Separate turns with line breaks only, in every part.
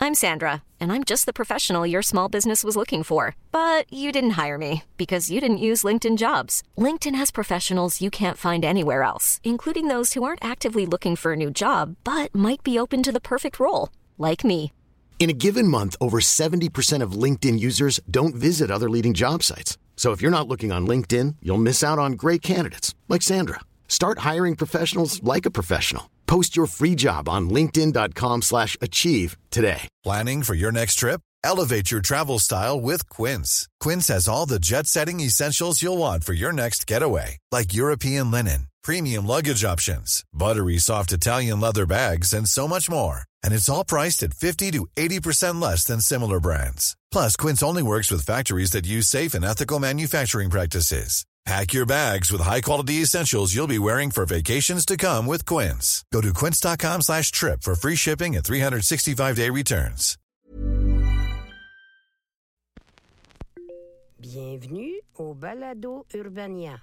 I'm Sandra, and I'm just the professional your small business was looking for. But you didn't hire me because you didn't use LinkedIn Jobs. LinkedIn has professionals you can't find anywhere else, including those who aren't actively looking for a new job, but might be open to the perfect role, like me.
In a given month, over 70% of LinkedIn users don't visit other leading job sites. So if you're not looking on LinkedIn, you'll miss out on great candidates like Sandra. Start hiring professionals like a professional. Post your free job on linkedin.com/achieve today.
Planning for your next trip? Elevate your travel style with Quince. Quince has all the jet-setting essentials you'll want for your next getaway, like European linen, premium luggage options, buttery soft Italian leather bags, and so much more. And it's all priced at 50 to 80% less than similar brands. Plus, Quince only works with factories that use safe and ethical manufacturing practices. Pack your bags with high-quality essentials you'll be wearing for vacations to come with Quince. Go to quince.com/trip for free shipping and 365-day returns.
Bienvenue au Balado Urbania.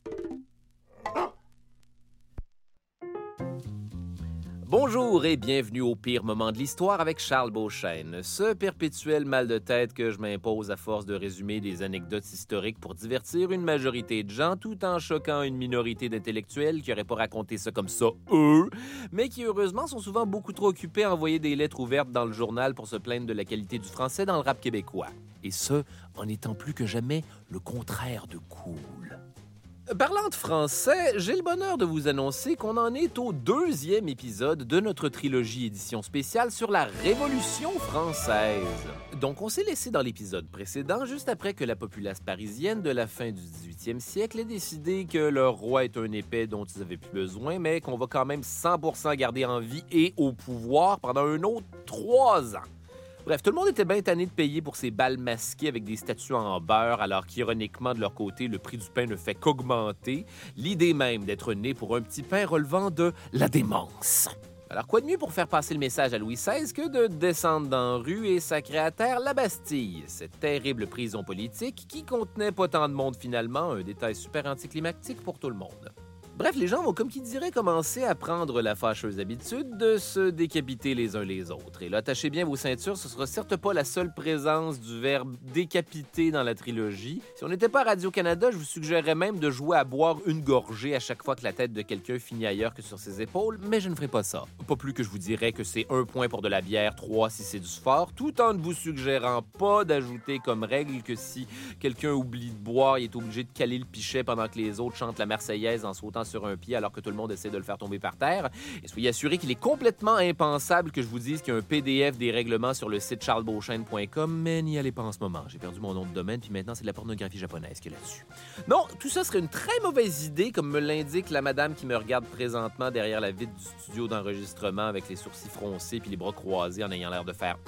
Bonjour et bienvenue au pire moment de l'histoire avec Charles Beauchesne, ce perpétuel mal de tête que je m'impose à force de résumer des anecdotes historiques pour divertir une majorité de gens tout en choquant une minorité d'intellectuels qui n'auraient pas raconté ça comme ça, eux, mais qui heureusement sont souvent beaucoup trop occupés à envoyer des lettres ouvertes dans le journal pour se plaindre de la qualité du français dans le rap québécois. Et ce, en étant plus que jamais le contraire de cool. Parlant de français, j'ai le bonheur de vous annoncer qu'on en est au 2e épisode de notre trilogie édition spéciale sur la Révolution française. Donc, on s'est laissé dans l'épisode précédent, juste après que la populace parisienne de la fin du 18e siècle ait décidé que leur roi est un épais dont ils avaient plus besoin, mais qu'on va quand même 100% garder en vie et au pouvoir pendant un autre 3 ans. Bref, tout le monde était bien tanné de payer pour ces bals masqués avec des statues en beurre, alors qu'ironiquement, de leur côté, le prix du pain ne fait qu'augmenter. L'idée même d'être né pour un petit pain relevant de la démence. Alors, quoi de mieux pour faire passer le message à Louis XVI que de descendre dans la rue et sacrer à terre la Bastille, cette terrible prison politique qui contenait pas tant de monde finalement, un détail super anticlimactique pour tout le monde. Bref, les gens vont, comme qui dirait, commencer à prendre la fâcheuse habitude de se décapiter les uns les autres. Et là, attachez bien vos ceintures, ce sera certes pas la seule présence du verbe « décapiter » dans la trilogie. Si on n'était pas à Radio-Canada, je vous suggérerais même de jouer à boire une gorgée à chaque fois que la tête de quelqu'un finit ailleurs que sur ses épaules, mais je ne ferai pas ça. Pas plus que je vous dirais que c'est 1 point pour de la bière, 3 si c'est du fort, tout en ne vous suggérant pas d'ajouter comme règle que si quelqu'un oublie de boire, il est obligé de caler le pichet pendant que les autres chantent la Marseillaise en sautant sur un pied alors que tout le monde essaie de le faire tomber par terre. Et soyez assurés qu'il est complètement impensable que je vous dise qu'il y a un PDF des règlements sur le site charlesbeauchesne.com, mais n'y allez pas en ce moment. J'ai perdu mon nom de domaine, puis maintenant c'est de la pornographie japonaise qu'il y a là-dessus. Non, tout ça serait une très mauvaise idée, comme me l'indique la madame qui me regarde présentement derrière la vitre du studio d'enregistrement avec les sourcils froncés puis les bras croisés en ayant l'air de faire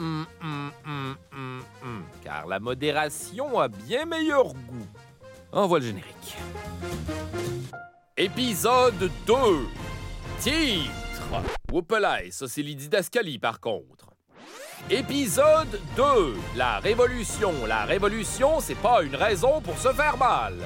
car la modération a bien meilleur goût. Envoie le générique. Épisode 2. Titre. Whoopalaï, ça c'est les didascalies par contre. Épisode 2. La Révolution. La Révolution, c'est pas une raison pour se faire mal.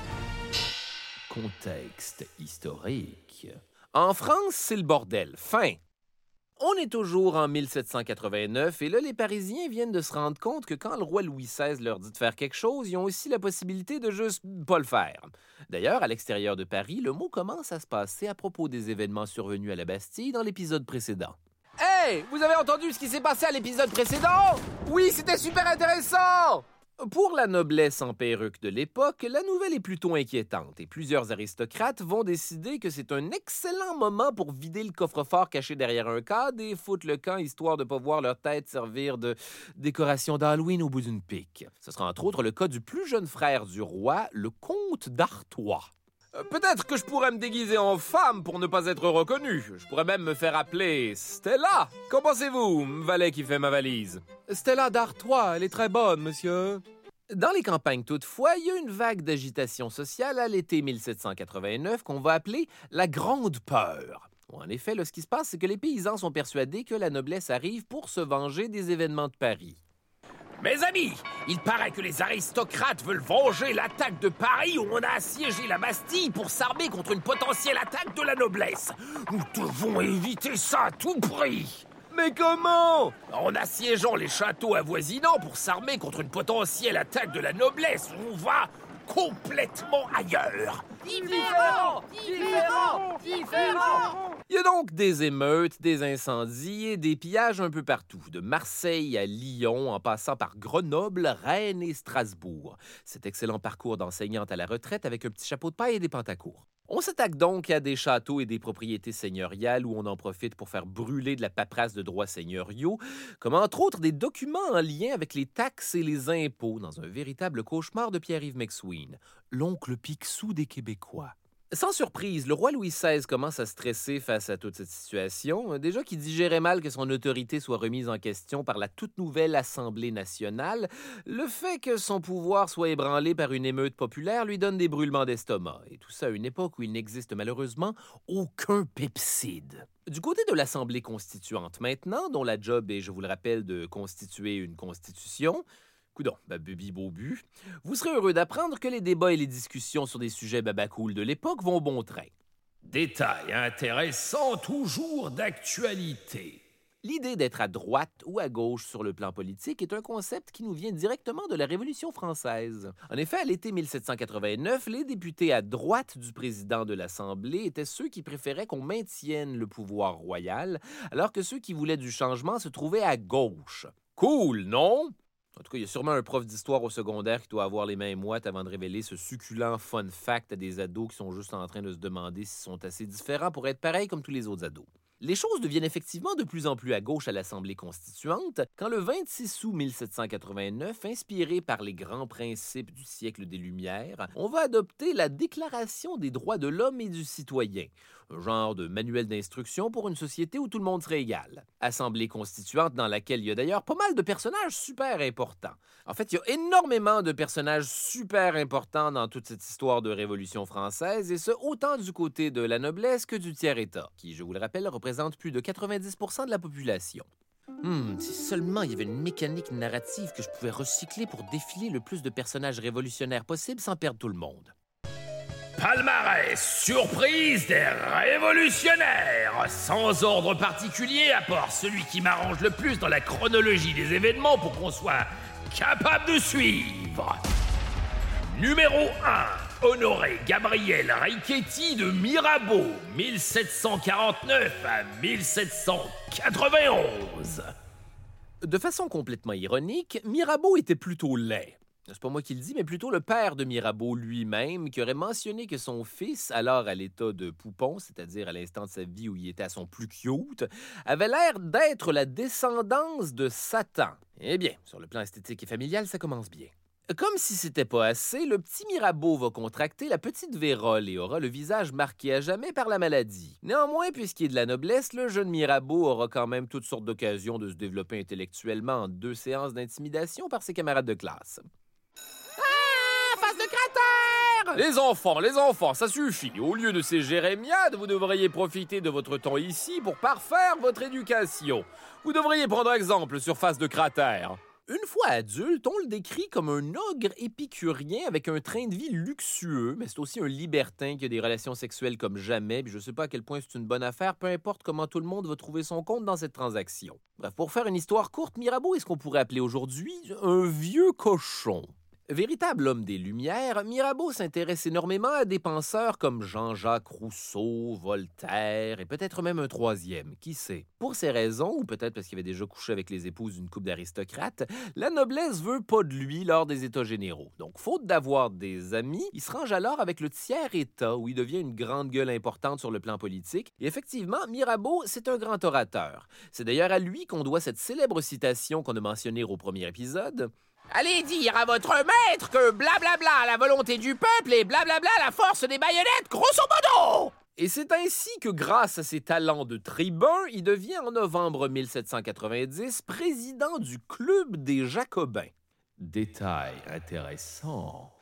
Contexte historique. En France, c'est le bordel. Fin. On est toujours en 1789 et là, les Parisiens viennent de se rendre compte que quand le roi Louis XVI leur dit de faire quelque chose, ils ont aussi la possibilité de juste pas le faire. D'ailleurs, à l'extérieur de Paris, le mot commence à se passer à propos des événements survenus à la Bastille dans l'épisode précédent. Hey! Vous avez entendu ce qui s'est passé à l'épisode précédent? Oui, c'était super intéressant! Pour la noblesse en perruque de l'époque, la nouvelle est plutôt inquiétante et plusieurs aristocrates vont décider que c'est un excellent moment pour vider le coffre-fort caché derrière un cadre et foutre le camp histoire de ne pas voir leur tête servir de décoration d'Halloween au bout d'une pique. Ce sera entre autres le cas du plus jeune frère du roi, le comte d'Artois. Peut-être que je pourrais me déguiser en femme pour ne pas être reconnu. Je pourrais même me faire appeler Stella. Qu'en pensez-vous, valet qui fait ma valise? Stella d'Artois, elle est très bonne, monsieur. Dans les campagnes, toutefois, il y a une vague d'agitation sociale à l'été 1789 qu'on va appeler la Grande Peur. En effet, là, ce qui se passe, c'est que les paysans sont persuadés que la noblesse arrive pour se venger des événements de Paris. Mes amis, il paraît que les aristocrates veulent venger l'attaque de Paris où on a assiégé la Bastille pour s'armer contre une potentielle attaque de la noblesse. Nous devons éviter ça à tout prix. Mais comment? En assiégeant les châteaux avoisinants pour s'armer contre une potentielle attaque de la noblesse, on va complètement ailleurs.
Différent!
Il y a donc des émeutes, des incendies et des pillages un peu partout, de Marseille à Lyon, en passant par Grenoble, Rennes et Strasbourg. Cet excellent parcours d'enseignante à la retraite avec un petit chapeau de paille et des pantacourts. On s'attaque donc à des châteaux et des propriétés seigneuriales où on en profite pour faire brûler de la paperasse de droits seigneuriaux, comme entre autres des documents en lien avec les taxes et les impôts dans un véritable cauchemar de Pierre-Yves McSween, l'oncle Picsou des Québécois. Sans surprise, le roi Louis XVI commence à stresser face à toute cette situation, déjà qu'il digérait mal que son autorité soit remise en question par la toute nouvelle Assemblée nationale. Le fait que son pouvoir soit ébranlé par une émeute populaire lui donne des brûlements d'estomac, et tout ça à une époque où il n'existe malheureusement aucun pepside. Du côté de l'Assemblée constituante maintenant, dont la job est, je vous le rappelle, de constituer une constitution, coudonc, bubi bobu, vous serez heureux d'apprendre que les débats et les discussions sur des sujets babacool de l'époque vont bon train.
Détail intéressant, toujours d'actualité.
L'idée d'être à droite ou à gauche sur le plan politique est un concept qui nous vient directement de la Révolution française. En effet, à l'été 1789, les députés à droite du président de l'Assemblée étaient ceux qui préféraient qu'on maintienne le pouvoir royal, alors que ceux qui voulaient du changement se trouvaient à gauche. Cool, non? En tout cas, il y a sûrement un prof d'histoire au secondaire qui doit avoir les mains moites avant de révéler ce succulent fun fact à des ados qui sont juste en train de se demander s'ils sont assez différents pour être pareils comme tous les autres ados. Les choses deviennent effectivement de plus en plus à gauche à l'Assemblée constituante quand le 26 août 1789, inspiré par les grands principes du siècle des Lumières, on va adopter la Déclaration des droits de l'homme et du citoyen, un genre de manuel d'instruction pour une société où tout le monde serait égal. Assemblée constituante dans laquelle il y a d'ailleurs pas mal de personnages super importants. En fait, il y a énormément de personnages super importants dans toute cette histoire de Révolution française, et ce, autant du côté de la noblesse que du tiers-État, qui, je vous le rappelle, représente plus de 90% de la population. Si seulement il y avait une mécanique narrative que je pouvais recycler pour défiler le plus de personnages révolutionnaires possible sans perdre tout le monde.
Palmarès, surprise des révolutionnaires, sans ordre particulier à part celui qui m'arrange le plus dans la chronologie des événements pour qu'on soit capable de suivre. Numéro 1, Honoré Gabriel Richetti de Mirabeau, 1749 à 1791.
De façon complètement ironique, Mirabeau était plutôt laid. C'est pas moi qui le dis, mais plutôt le père de Mirabeau lui-même, qui aurait mentionné que son fils, alors à l'état de poupon, c'est-à-dire à l'instant de sa vie où il était à son plus cute, avait l'air d'être la descendance de Satan. Eh bien, sur le plan esthétique et familial, ça commence bien. Comme si c'était pas assez, le petit Mirabeau va contracter la petite vérole et aura le visage marqué à jamais par la maladie. Néanmoins, puisqu'il est de la noblesse, le jeune Mirabeau aura quand même toutes sortes d'occasions de se développer intellectuellement en 2 séances d'intimidation par ses camarades de classe.
Face de cratère!
Les enfants, ça suffit. Au lieu de ces jérémiades, vous devriez profiter de votre temps ici pour parfaire votre éducation. Vous devriez prendre exemple sur Face de cratère. Une fois adulte, on le décrit comme un ogre épicurien avec un train de vie luxueux, mais c'est aussi un libertin qui a des relations sexuelles comme jamais, puis je sais pas à quel point c'est une bonne affaire, peu importe comment tout le monde va trouver son compte dans cette transaction. Bref, pour faire une histoire courte, Mirabeau est ce qu'on pourrait appeler aujourd'hui un vieux cochon. Véritable homme des Lumières, Mirabeau s'intéresse énormément à des penseurs comme Jean-Jacques Rousseau, Voltaire et peut-être même un troisième, qui sait. Pour ces raisons, ou peut-être parce qu'il avait déjà couché avec les épouses d'une couple d'aristocrates, la noblesse veut pas de lui lors des États généraux. Donc, faute d'avoir des amis, il se range alors avec le tiers-État, où il devient une grande gueule importante sur le plan politique. Et effectivement, Mirabeau, c'est un grand orateur. C'est d'ailleurs à lui qu'on doit cette célèbre citation qu'on a mentionnée au premier épisode.
Allez dire à votre maître que blablabla la volonté du peuple et blablabla la force des baïonnettes, grosso modo!
Et c'est ainsi que, grâce à ses talents de tribun, il devient en novembre 1790 président du Club des Jacobins. Détail intéressant,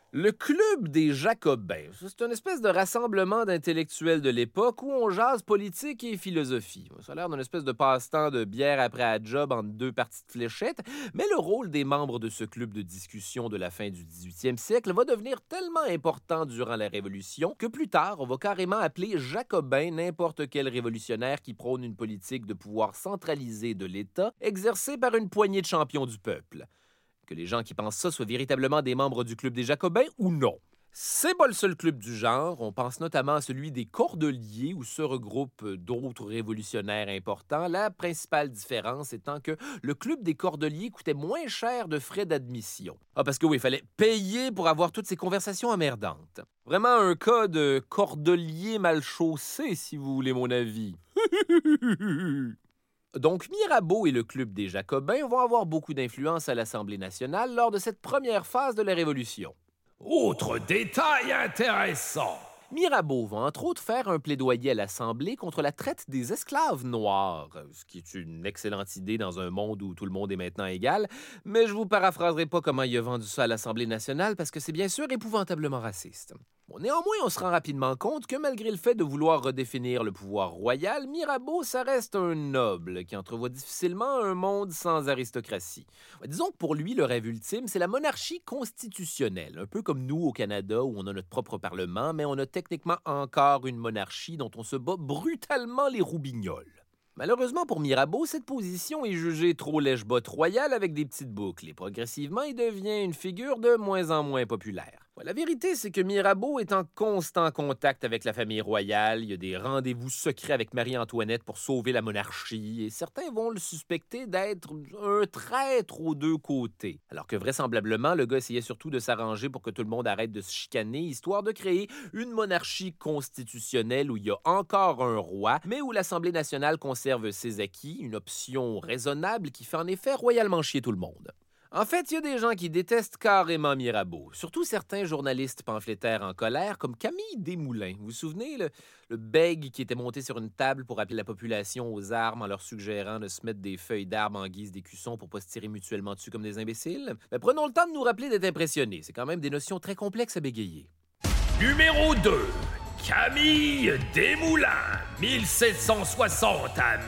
Le Club des Jacobins, c'est une espèce de rassemblement d'intellectuels de l'époque où on jase politique et philosophie. Ça a l'air d'une espèce de passe-temps de bière après la job entre deux parties de fléchettes, mais le rôle des membres de ce club de discussion de la fin du 18e siècle va devenir tellement important durant la Révolution que plus tard, on va carrément appeler Jacobin n'importe quel révolutionnaire qui prône une politique de pouvoir centralisé de l'État exercée par une poignée de champions du peuple. Que les gens qui pensent ça soient véritablement des membres du Club des Jacobins ou non. C'est pas le seul club du genre. On pense notamment à celui des Cordeliers où se regroupent d'autres révolutionnaires importants. La principale différence étant que le Club des Cordeliers coûtait moins cher de frais d'admission. Parce que oui, il fallait payer pour avoir toutes ces conversations emmerdantes. Vraiment un cas de cordelier mal chaussé, si vous voulez mon avis. Donc, Mirabeau et le Club des Jacobins vont avoir beaucoup d'influence à l'Assemblée nationale lors de cette première phase de la Révolution.
Autre détail intéressant.
Mirabeau va entre autres faire un plaidoyer à l'Assemblée contre la traite des esclaves noirs, ce qui est une excellente idée dans un monde où tout le monde est maintenant égal, mais je vous paraphraserai pas comment il a vendu ça à l'Assemblée nationale parce que c'est bien sûr épouvantablement raciste. Néanmoins, on se rend rapidement compte que malgré le fait de vouloir redéfinir le pouvoir royal, Mirabeau, ça reste un noble qui entrevoit difficilement un monde sans aristocratie. Disons que pour lui, le rêve ultime, c'est la monarchie constitutionnelle, un peu comme nous au Canada où on a notre propre parlement, mais on a techniquement encore une monarchie dont on se bat brutalement les roubignoles. Malheureusement pour Mirabeau, cette position est jugée trop lèche-botte royale avec des petites boucles et progressivement, il devient une figure de moins en moins populaire. La vérité, c'est que Mirabeau est en constant contact avec la famille royale. Il y a des rendez-vous secrets avec Marie-Antoinette pour sauver la monarchie et certains vont le suspecter d'être un traître aux deux côtés. Alors que vraisemblablement, le gars essayait surtout de s'arranger pour que tout le monde arrête de se chicaner, histoire de créer une monarchie constitutionnelle où il y a encore un roi, mais où l'Assemblée nationale conserve ses acquis, une option raisonnable qui fait en effet royalement chier tout le monde. En fait, il y a des gens qui détestent carrément Mirabeau, surtout certains journalistes pamphlétaires en colère, comme Camille Desmoulins. Vous vous souvenez, le bègue qui était monté sur une table pour appeler la population aux armes en leur suggérant de se mettre des feuilles d'arbre en guise d'écusson pour pas se tirer mutuellement dessus comme des imbéciles? Mais prenons le temps de nous rappeler d'être impressionnés. C'est quand même des notions très complexes à bégayer.
Numéro 2. Camille Desmoulins, 1760 à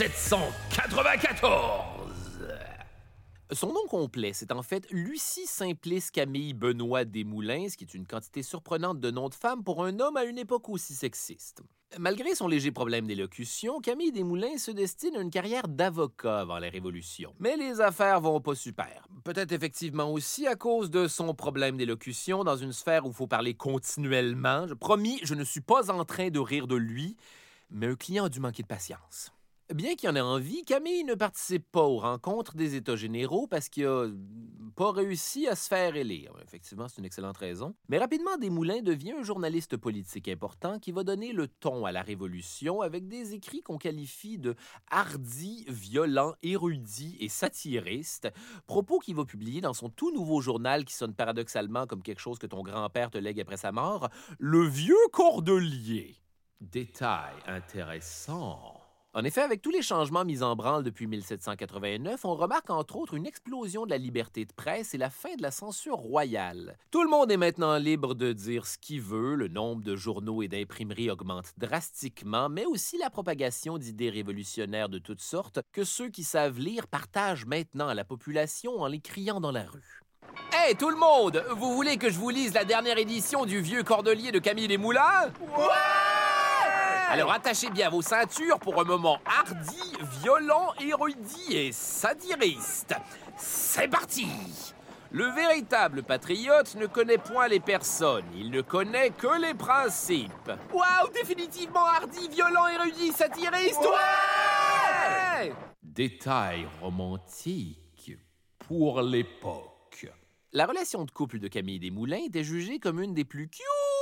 1794.
Son nom complet, c'est en fait Lucie Simplice Camille Benoît Desmoulins, ce qui est une quantité surprenante de noms de femmes pour un homme à une époque aussi sexiste. Malgré son léger problème d'élocution, Camille Desmoulins se destine à une carrière d'avocat avant la Révolution. Mais les affaires vont pas super. Peut-être effectivement aussi à cause de son problème d'élocution dans une sphère où il faut parler continuellement. Promis, je ne suis pas en train de rire de lui, mais un client a dû manquer de patience. Bien qu'il en ait envie, Camille ne participe pas aux rencontres des États généraux parce qu'il n'a pas réussi à se faire élire. Effectivement, c'est une excellente raison. Mais rapidement, Desmoulins devient un journaliste politique important qui va donner le ton à la Révolution avec des écrits qu'on qualifie de hardis, violents, érudits et satiristes, propos qu'il va publier dans son tout nouveau journal qui sonne paradoxalement comme quelque chose que ton grand-père te lègue après sa mort, Le Vieux Cordelier. Détail intéressant. En effet, avec tous les changements mis en branle depuis 1789, on remarque entre autres une explosion de la liberté de presse et la fin de la censure royale. Tout le monde est maintenant libre de dire ce qu'il veut, le nombre de journaux et d'imprimeries augmente drastiquement, mais aussi la propagation d'idées révolutionnaires de toutes sortes que ceux qui savent lire partagent maintenant à la population en les criant dans la rue.
Hey, tout le monde! Vous voulez que je vous lise la dernière édition du Vieux Cordelier de Camille Desmoulins? Ouais! Alors attachez bien vos ceintures pour un moment hardi, violent, érudit et satiriste. C'est parti! Le véritable patriote ne connaît point les personnes, il ne connaît que les principes. Waouh, définitivement hardi, violent, érudit, satiriste! Ouais!
Détail romantique pour l'époque. La relation de couple de Camille Desmoulins était jugée comme une des plus cute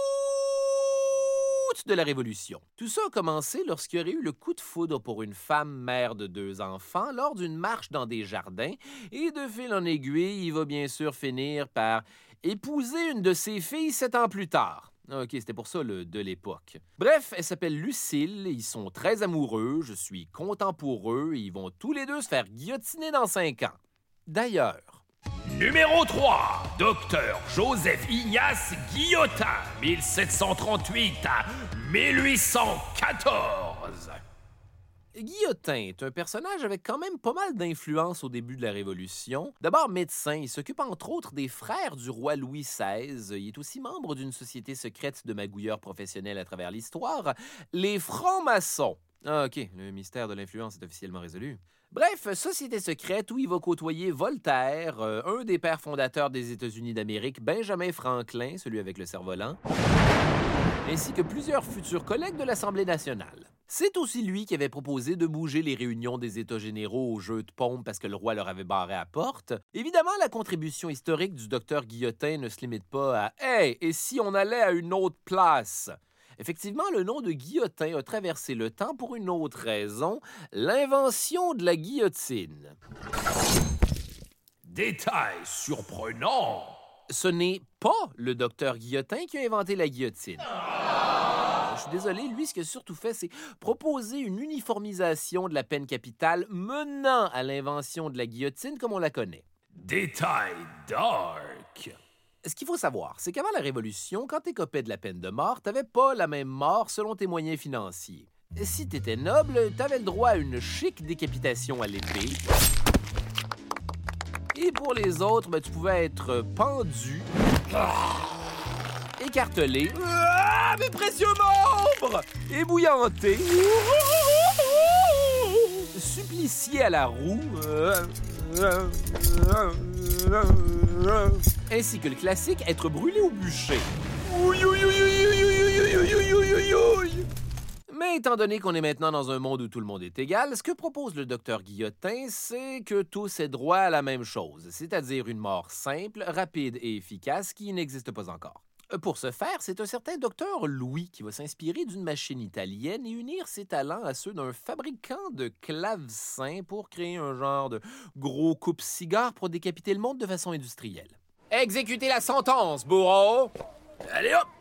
de la Révolution. Tout ça a commencé lorsqu'il y aurait eu le coup de foudre pour une femme mère de 2 enfants lors d'une marche dans des jardins et de fil en aiguille, il va bien sûr finir par épouser une de ses filles 7 ans plus tard. OK, c'était pour ça le de l'époque. Bref, elle s'appelle Lucille, ils sont très amoureux, je suis content pour eux, et ils vont tous les deux se faire guillotiner dans 5 ans. D'ailleurs,
Numéro 3, Docteur Joseph Ignace Guillotin, 1738 à 1814.
Guillotin est un personnage avec quand même pas mal d'influence au début de la Révolution. D'abord médecin, il s'occupe entre autres des frères du roi Louis XVI. Il est aussi membre d'une société secrète de magouilleurs professionnels à travers l'histoire, les francs-maçons. Ah, OK, le mystère de l'influence est officiellement résolu. Bref, société secrète où il va côtoyer Voltaire, un des pères fondateurs des États-Unis d'Amérique, Benjamin Franklin, celui avec le cerf-volant, ainsi que plusieurs futurs collègues de l'Assemblée nationale. C'est aussi lui qui avait proposé de bouger les réunions des États généraux au jeu de paume parce que le roi leur avait barré à la porte. Évidemment, la contribution historique du docteur Guillotin ne se limite pas à « Hey, et si on allait à une autre place? » Effectivement, le nom de Guillotin a traversé le temps pour une autre raison, l'invention de la guillotine.
Détail surprenant!
Ce n'est pas le docteur Guillotin qui a inventé la guillotine. Je suis désolé, lui, ce qu'il a surtout fait, c'est proposer une uniformisation de la peine capitale menant à l'invention de la guillotine comme on la connaît.
Détail dark!
Ce qu'il faut savoir, c'est qu'avant la Révolution, quand t'écopais de la peine de mort, t'avais pas la même mort selon tes moyens financiers. Si t'étais noble, t'avais le droit à une chic décapitation à l'épée. Et pour les autres, tu pouvais être pendu, écartelé, mes précieux membres, ébouillanté, supplicié à la roue, ainsi que le classique, être brûlé au bûcher. Mais étant donné qu'on est maintenant dans un monde où tout le monde est égal, ce que propose le docteur Guillotin, c'est que tous aient droit à la même chose, c'est-à-dire une mort simple, rapide et efficace qui n'existe pas encore. Pour ce faire, c'est un certain docteur Louis qui va s'inspirer d'une machine italienne et unir ses talents à ceux d'un fabricant de clavecins pour créer un genre de gros coupe-cigare pour décapiter le monde de façon industrielle. Exécutez la sentence, bourreau!
Allez hop!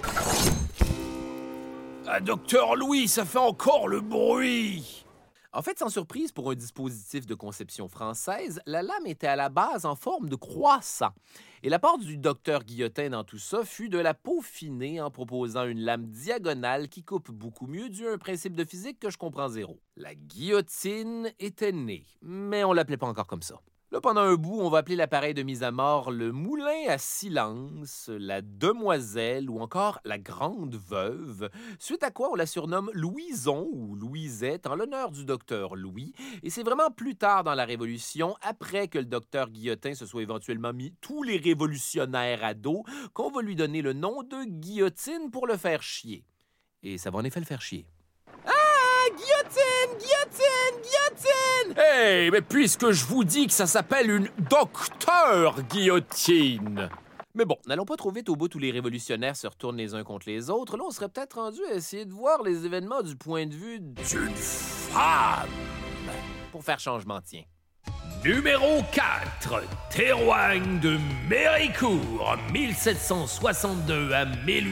Ah, Docteur Louis, ça fait encore le bruit!
En fait, sans surprise, pour un dispositif de conception française, la lame était à la base en forme de croissant. Et l'apport du docteur Guillotin dans tout ça fut de la peaufiner en proposant une lame diagonale qui coupe beaucoup mieux dû à un principe de physique que je comprends zéro. La guillotine était née, mais on l'appelait pas encore comme ça. Là, pendant un bout, on va appeler l'appareil de mise à mort le moulin à silence, la demoiselle ou encore la grande veuve, suite à quoi on la surnomme Louison ou Louisette en l'honneur du docteur Louis. Et c'est vraiment plus tard dans la Révolution, après que le docteur Guillotin se soit éventuellement mis tous les révolutionnaires à dos, qu'on va lui donner le nom de guillotine pour le faire chier. Et ça va en effet le faire chier. Guillotine! Guillotine! Guillotine!
Hey, mais puisque je vous dis que ça s'appelle une docteur guillotine!
Mais bon, n'allons pas trop vite au bout où les révolutionnaires se retournent les uns contre les autres. Là, on serait peut-être rendu à essayer de voir les événements du point de vue
d'une femme!
Pour faire changement, tiens.
Numéro 4, Théroigne de Méricourt, 1762 à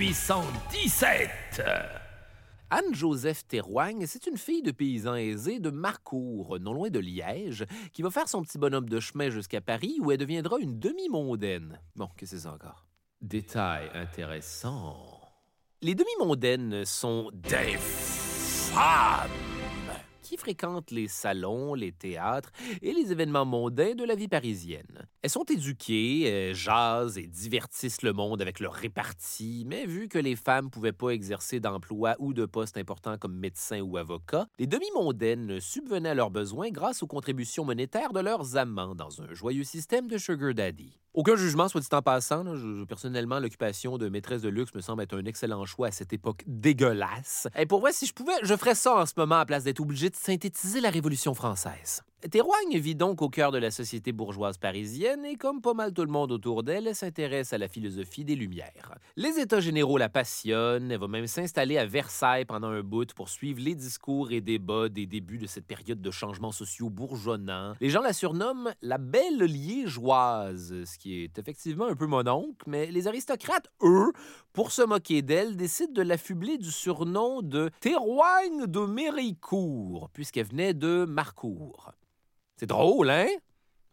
1817.
Anne-Joseph Théroigne, c'est une fille de paysan aisé de Marcourt, non loin de Liège, qui va faire son petit bonhomme de chemin jusqu'à Paris où elle deviendra une demi-mondaine. Bon, qu'est-ce que c'est ça encore? Détail intéressant. Les demi-mondaines sont des femmes qui fréquentent les salons, les théâtres et les événements mondains de la vie parisienne. Elles sont éduquées, elles jasent et divertissent le monde avec leur répartie, mais vu que les femmes ne pouvaient pas exercer d'emploi ou de poste important comme médecin ou avocat, les demi-mondaines subvenaient à leurs besoins grâce aux contributions monétaires de leurs amants dans un joyeux système de sugar daddy. Aucun jugement, soit dit en passant. Personnellement, l'occupation de maîtresse de luxe me semble être un excellent choix à cette époque dégueulasse. Et pour vrai, si je pouvais, je ferais ça en ce moment à place d'être obligé de synthétiser la Révolution française. Théroigne vit donc au cœur de la société bourgeoise parisienne et, comme pas mal tout le monde autour d'elle, elle s'intéresse à la philosophie des Lumières. Les États généraux la passionnent, elle va même s'installer à Versailles pendant un bout pour suivre les discours et débats des débuts de cette période de changements sociaux bourgeonnants. Les gens la surnomment la Belle Liégeoise, ce qui est effectivement un peu mon oncle, mais les aristocrates, eux, pour se moquer d'elle, décident de l'affubler du surnom de Théroigne de Méricourt, puisqu'elle venait de Marcourt. C'est drôle, hein?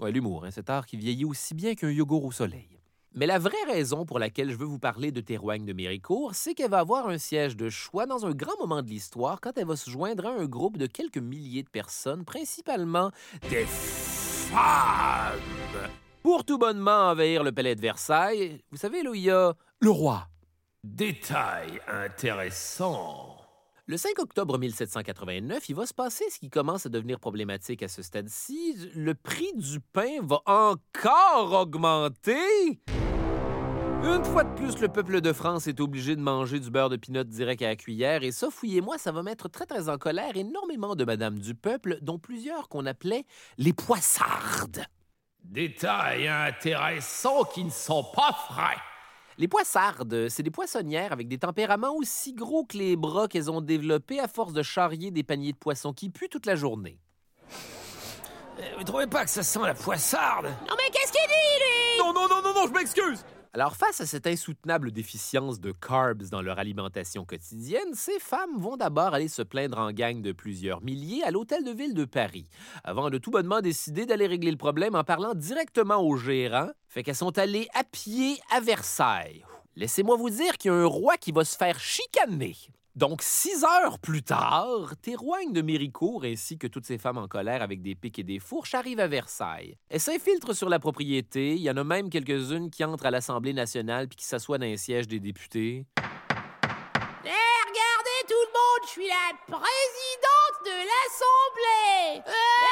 Ouais, l'humour, cet art qui vieillit aussi bien qu'un yogourt au soleil. Mais la vraie raison pour laquelle je veux vous parler de Théroigne de Méricourt, c'est qu'elle va avoir un siège de choix dans un grand moment de l'histoire quand elle va se joindre à un groupe de quelques milliers de personnes, principalement des femmes, pour tout bonnement envahir le palais de Versailles. Vous savez, là où il y a le roi.
Détail intéressant.
Le 5 octobre 1789, il va se passer ce qui commence à devenir problématique à ce stade-ci. Le prix du pain va encore augmenter. Une fois de plus, le peuple de France est obligé de manger du beurre de pinot direct à la cuillère, et ça, fouillez-moi, ça va mettre très, très en colère énormément de madames du peuple, dont plusieurs qu'on appelait les poissardes.
Détail intéressant qui ne sont pas frais.
Les poissardes, c'est des poissonnières avec des tempéraments aussi gros que les bras qu'elles ont développés à force de charrier des paniers de poissons qui puent toute la journée.
Vous trouvez pas que ça sent la poissarde?
Non mais qu'est-ce qu'il dit, lui?
Non, je m'excuse!
Alors, face à cette insoutenable déficience de carbs dans leur alimentation quotidienne, ces femmes vont d'abord aller se plaindre en gang de plusieurs milliers à l'Hôtel de Ville de Paris, avant de tout bonnement décider d'aller régler le problème en parlant directement au gérant, fait qu'elles sont allées à pied à Versailles. Laissez-moi vous dire qu'il y a un roi qui va se faire chicaner. Donc, 6 heures plus tard, Théroigne de Méricourt ainsi que toutes ces femmes en colère avec des pics et des fourches arrivent à Versailles. Elles s'infiltrent sur la propriété. Il y en a même quelques-unes qui entrent à l'Assemblée nationale puis qui s'assoient dans les sièges des députés.
Regardez tout le monde, je suis la présidente de l'Assemblée.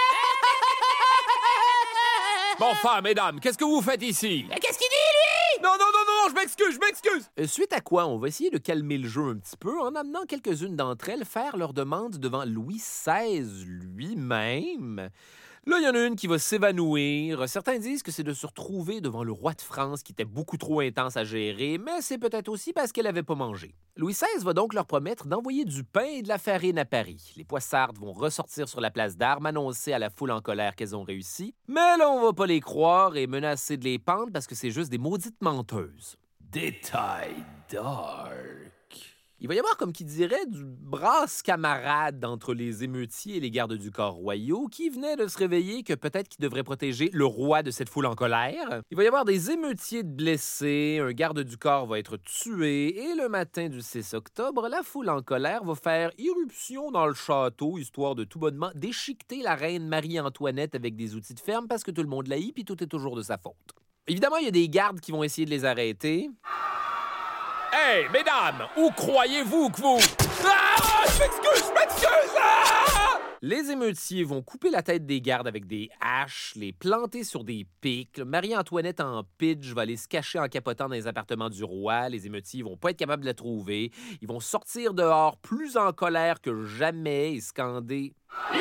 Bon, enfin, mesdames, qu'est-ce que vous faites ici?
Mais qu'est-ce qu'il dit, lui?
Non, je m'excuse!
Suite à quoi, on va essayer de calmer le jeu un petit peu en amenant quelques-unes d'entre elles faire leur demande devant Louis XVI lui-même. Là, il y en a une qui va s'évanouir. Certains disent que c'est de se retrouver devant le roi de France qui était beaucoup trop intense à gérer, mais c'est peut-être aussi parce qu'elle n'avait pas mangé. Louis XVI va donc leur promettre d'envoyer du pain et de la farine à Paris. Les poissardes vont ressortir sur la place d'Armes, annoncer à la foule en colère qu'elles ont réussi. Mais là, on va pas les croire et menacer de les pendre parce que c'est juste des maudites menteuses.
Détail dark.
Il va y avoir, comme qui dirait, du brasse camarade entre les émeutiers et les gardes du corps royaux qui venaient de se réveiller que peut-être qu'ils devraient protéger le roi de cette foule en colère. Il va y avoir des émeutiers de blessés, un garde du corps va être tué et le matin du 6 octobre, la foule en colère va faire irruption dans le château histoire de tout bonnement déchiqueter la reine Marie-Antoinette avec des outils de ferme parce que tout le monde l'haït puis tout est toujours de sa faute. Évidemment, il y a des gardes qui vont essayer de les arrêter.
Hey, mesdames, où croyez-vous que vous... Ah! Je m'excuse! Ah!
Les émeutiers vont couper la tête des gardes avec des haches, les planter sur des pics. Marie-Antoinette en pitch va aller se cacher en capotant dans les appartements du roi. Les émeutiers vont pas être capables de la trouver. Ils vont sortir dehors plus en colère que jamais et scander...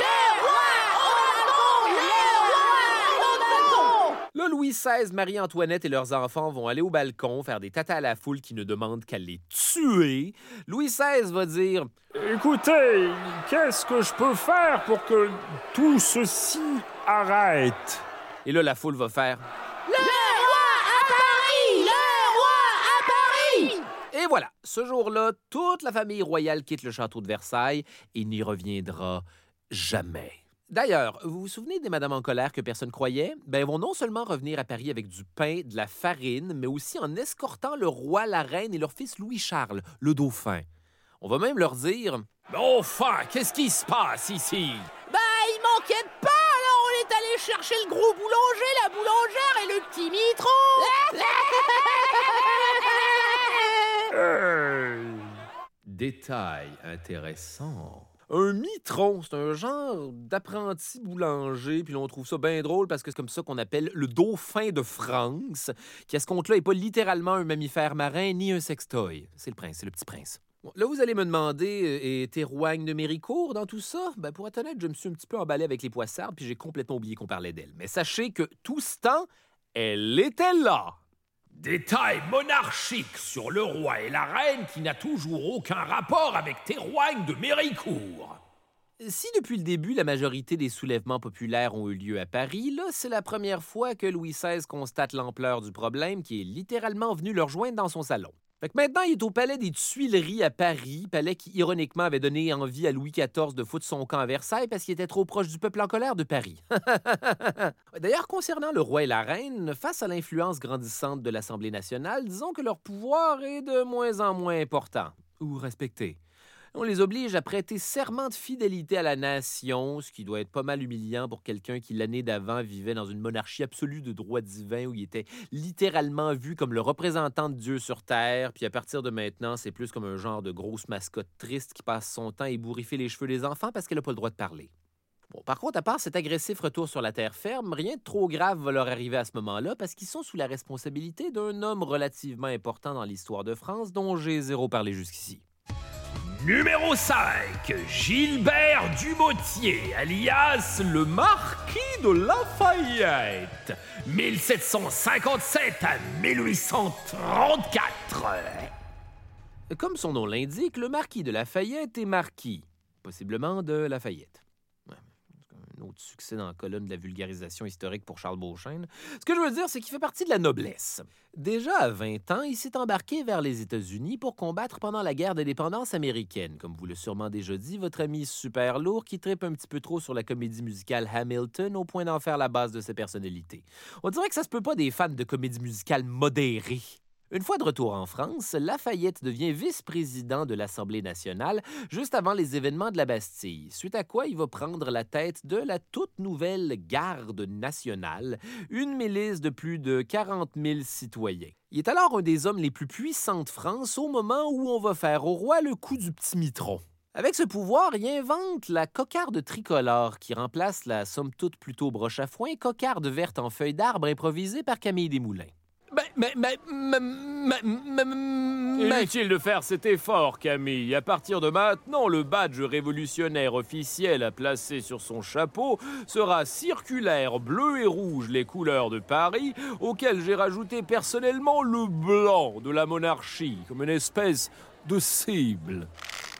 Là, Louis XVI, Marie-Antoinette et leurs enfants vont aller au balcon faire des tatas à la foule qui ne demande qu'à les tuer. Louis XVI va dire
« Écoutez, qu'est-ce que je peux faire pour que tout ceci arrête? »
Et là, la foule va faire
« Le roi à Paris! Le roi à Paris! »
Et voilà, ce jour-là, toute la famille royale quitte le château de Versailles et n'y reviendra jamais. D'ailleurs, vous vous souvenez des madames en colère que personne croyait? Elles vont non seulement revenir à Paris avec du pain, de la farine, mais aussi en escortant le roi, la reine et leur fils Louis-Charles, le dauphin. On va même leur dire...
Mais enfin, qu'est-ce qui se passe ici?
Il manquait de pain, alors on est allé chercher le gros boulanger, la boulangère et le petit mitron.
Détail intéressant.
Un mitron, c'est un genre d'apprenti boulanger, puis là, on trouve ça bien drôle parce que c'est comme ça qu'on appelle le dauphin de France, qui à ce compte-là n'est pas littéralement un mammifère marin ni un sextoy. C'est le prince, c'est le petit prince. Bon, là, vous allez me demander, et Théroigne de Méricourt dans tout ça? Pour être honnête, je me suis un petit peu emballé avec les poissardes, puis j'ai complètement oublié qu'on parlait d'elle. Mais sachez que tout ce temps, elle était là!
Détail monarchique sur le roi et la reine qui n'a toujours aucun rapport avec Théroigne de Méricourt.
Si depuis le début, la majorité des soulèvements populaires ont eu lieu à Paris, là, c'est la première fois que Louis XVI constate l'ampleur du problème qui est littéralement venu le rejoindre dans son salon. Fait que maintenant, il est au palais des Tuileries à Paris, palais qui, ironiquement, avait donné envie à Louis XIV de foutre son camp à Versailles parce qu'il était trop proche du peuple en colère de Paris. D'ailleurs, concernant le roi et la reine, face à l'influence grandissante de l'Assemblée nationale, disons que leur pouvoir est de moins en moins important, ou respecté. On les oblige à prêter serment de fidélité à la nation, ce qui doit être pas mal humiliant pour quelqu'un qui, l'année d'avant, vivait dans une monarchie absolue de droit divin où il était littéralement vu comme le représentant de Dieu sur Terre, puis à partir de maintenant, c'est plus comme un genre de grosse mascotte triste qui passe son temps à ébouriffer les cheveux des enfants parce qu'elle n'a pas le droit de parler. Bon, par contre, à part cet agressif retour sur la terre ferme, rien de trop grave va leur arriver à ce moment-là parce qu'ils sont sous la responsabilité d'un homme relativement important dans l'histoire de France dont j'ai zéro parlé jusqu'ici.
Numéro 5, Gilbert Dumotier, alias le Marquis de Lafayette, 1757 à 1834.
Comme son nom l'indique, le Marquis de Lafayette est marquis, possiblement de Lafayette. Un autre succès dans la colonne de la vulgarisation historique pour Charles Beauchesne. Ce que je veux dire, c'est qu'il fait partie de la noblesse. Déjà à 20 ans, il s'est embarqué vers les États-Unis pour combattre pendant la guerre d'indépendance américaine. Comme vous le sûrement déjà dit, votre ami super lourd qui trippe un petit peu trop sur la comédie musicale Hamilton au point d'en faire la base de sa personnalité. On dirait que ça se peut pas des fans de comédie musicale modérée. Une fois de retour en France, Lafayette devient vice-président de l'Assemblée nationale juste avant les événements de la Bastille, suite à quoi il va prendre la tête de la toute nouvelle Garde nationale, une milice de plus de 40 000 citoyens. Il est alors un des hommes les plus puissants de France au moment où on va faire au roi le coup du petit mitron. Avec ce pouvoir, il invente la cocarde tricolore qui remplace la somme toute plutôt broche à foin cocarde verte en feuilles d'arbre improvisée par Camille Desmoulins. Inutile de faire cet effort, Camille. À partir de maintenant, le badge révolutionnaire officiel à placer sur son chapeau sera circulaire, bleu et rouge, les couleurs de Paris, auquel j'ai rajouté personnellement le blanc de la monarchie, comme une espèce de cible.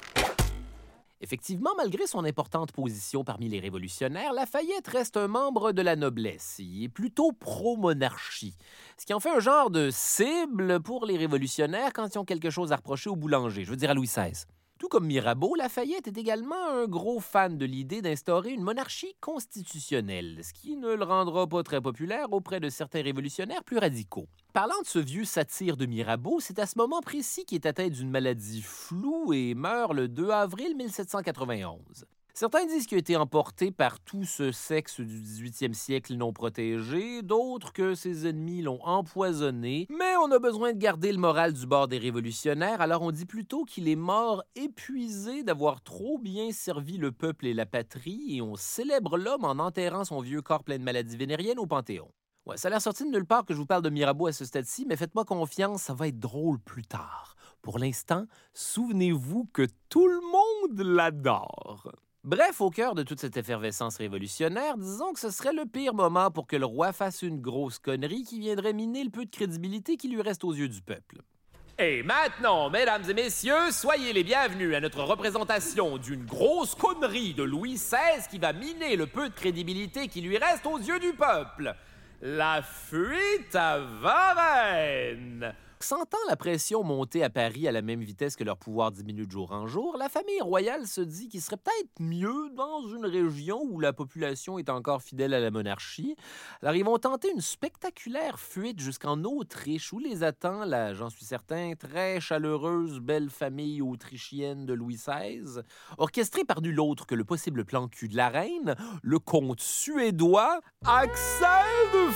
Effectivement, malgré son importante position parmi les révolutionnaires, Lafayette reste un membre de la noblesse. Il est plutôt pro-monarchie, ce qui en fait un genre de cible pour les révolutionnaires quand ils ont quelque chose à reprocher au boulanger, je veux dire à Louis XVI. Tout comme Mirabeau, Lafayette est également un gros fan de l'idée d'instaurer une monarchie constitutionnelle, ce qui ne le rendra pas très populaire auprès de certains révolutionnaires plus radicaux. Parlant de ce vieux satire de Mirabeau, c'est à ce moment précis qu'il est atteint d'une maladie floue et meurt le 2 avril 1791. Certains disent qu'il a été emporté par tout ce sexe du 18e siècle non protégé, d'autres que ses ennemis l'ont empoisonné, mais on a besoin de garder le moral du bord des révolutionnaires, alors on dit plutôt qu'il est mort épuisé d'avoir trop bien servi le peuple et la patrie, et on célèbre l'homme en enterrant son vieux corps plein de maladies vénériennes au Panthéon. Ouais, ça a l'air sorti de nulle part que je vous parle de Mirabeau à ce stade-ci, mais faites-moi confiance, ça va être drôle plus tard. Pour l'instant, souvenez-vous que tout le monde l'adore. Bref, au cœur de toute cette effervescence révolutionnaire, disons que ce serait le pire moment pour que le roi fasse une grosse connerie qui viendrait miner le peu de crédibilité qui lui reste aux yeux du peuple.
Et maintenant, mesdames et messieurs, soyez les bienvenus à notre représentation d'une grosse connerie de Louis XVI qui va miner le peu de crédibilité qui lui reste aux yeux du peuple. La fuite à Varennes.
Sentant la pression monter à Paris à la même vitesse que leur pouvoir diminue de jour en jour, la famille royale se dit qu'il serait peut-être mieux dans une région où la population est encore fidèle à la monarchie. Alors ils vont tenter une spectaculaire fuite jusqu'en Autriche où les attend la, j'en suis certain, très chaleureuse belle famille autrichienne de Louis XVI, orchestrée par nul autre que le possible plan cul de la reine, le comte suédois Axel de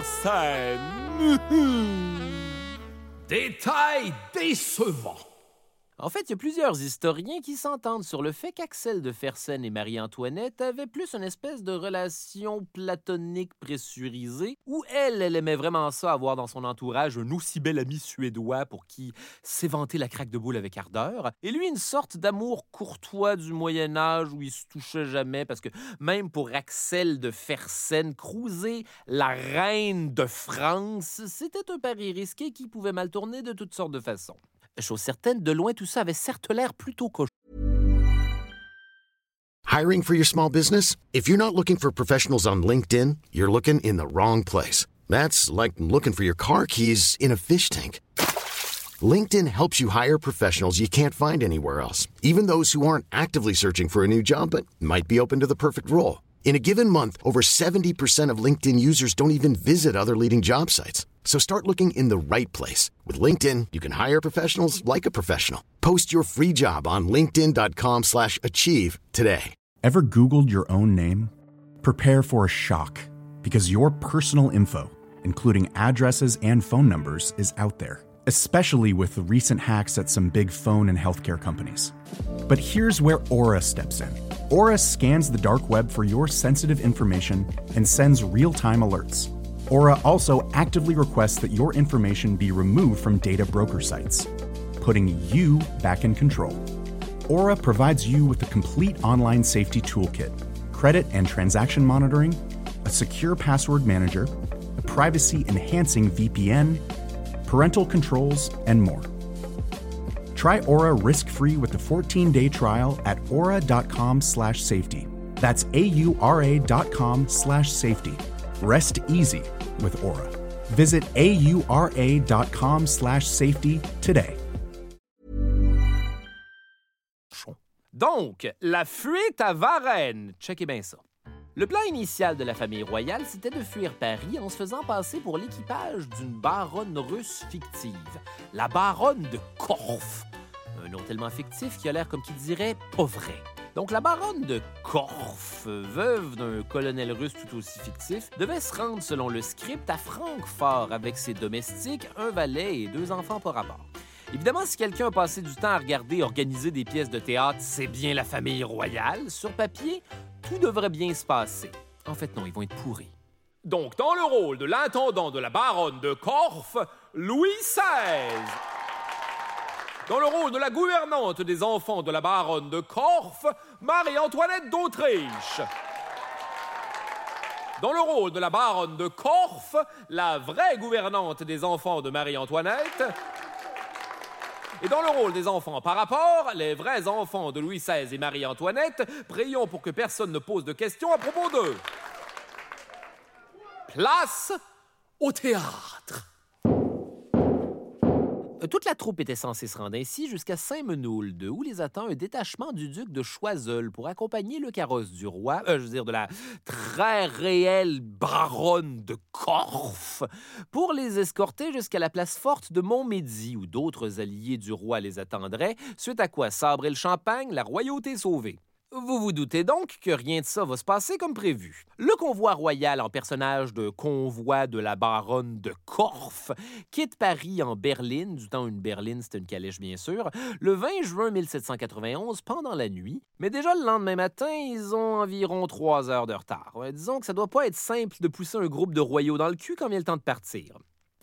Fersen.
Détail décevant.
En fait, il y a plusieurs historiens qui s'entendent sur le fait qu'Axel de Fersen et Marie-Antoinette avaient plus une espèce de relation platonique pressurisée, où elle aimait vraiment ça, avoir dans son entourage un aussi bel ami suédois pour qui s'éventait la craque de boule avec ardeur, et lui une sorte d'amour courtois du Moyen-Âge où il se touchait jamais, parce que même pour Axel de Fersen, cruiser la reine de France, c'était un pari risqué qui pouvait mal tourner de toutes sortes de façons. Chose certaine, de loin, tout ça avait certes l'air plutôt cochon.
Hiring for your small business? If you're not looking for professionals on LinkedIn, you're looking in the wrong place. That's like looking for your car keys in a fish tank. LinkedIn helps you hire professionals you can't find anywhere else, even those who aren't actively searching for a new job but might be open to the perfect role. In a given month, over 70% of LinkedIn users don't even visit other leading job sites. So start looking in the right place. With LinkedIn, you can hire professionals like a professional. Post your free job on linkedin.com/achieve today.
Ever Googled your own name? Prepare for a shock, because your personal info, including addresses and phone numbers, is out there, especially with the recent hacks at some big phone and healthcare companies. But here's where Aura steps in. Aura scans the dark web for your sensitive information and sends real-time alerts. Aura also actively requests that your information be removed from data broker sites, putting you back in control. Aura provides you with a complete online safety toolkit, credit and transaction monitoring, a secure password manager, a privacy-enhancing VPN, parental controls, and more. Try Aura risk-free with a 14-day trial at aura.com/safety. That's AURA.com/safety. Rest easy with Aura. Visit AURA.com/safety today.
Donc, la fuite à Varennes. Checkez bien ça. Le plan initial de la famille royale, c'était de fuir Paris en se faisant passer pour l'équipage d'une baronne russe fictive, la baronne de Korff. Un nom tellement fictif qui a l'air comme qui dirait pas vrai. Donc, la baronne de Korff, veuve d'un colonel russe tout aussi fictif, devait se rendre, selon le script, à Francfort avec ses domestiques, un valet et 2 enfants par rapport. Évidemment, si quelqu'un a passé du temps à regarder organiser des pièces de théâtre, c'est bien la famille royale. Sur papier, tout devrait bien se passer. En fait, non, ils vont être pourris.
Donc, dans le rôle de l'intendant de la baronne de Korff, Louis XVI. Dans le rôle de la gouvernante des enfants de la baronne de Korff, Marie-Antoinette d'Autriche. Dans le rôle de la baronne de Korff, la vraie gouvernante des enfants de Marie-Antoinette. Et dans le rôle des enfants par rapport, les vrais enfants de Louis XVI et Marie-Antoinette, prions pour que personne ne pose de questions à propos d'eux. Place au théâtre.
Toute la troupe était censée se rendre ainsi jusqu'à Saint-Menould, où les attend un détachement du duc de Choiseul pour accompagner le carrosse du roi, de la très réelle baronne de Korff, pour les escorter jusqu'à la place forte de Montmédy, où d'autres alliés du roi les attendraient, suite à quoi sabrer le champagne, la royauté sauvée. Vous vous doutez donc que rien de ça va se passer comme prévu. Le convoi royal en personnage de convoi de la baronne de Korff quitte Paris en berline, du temps où une berline c'était une calèche bien sûr, le 20 juin 1791 pendant la nuit. Mais déjà le lendemain matin, ils ont environ 3 heures de retard. Disons que ça doit pas être simple de pousser un groupe de royaux dans le cul quand vient le temps de partir.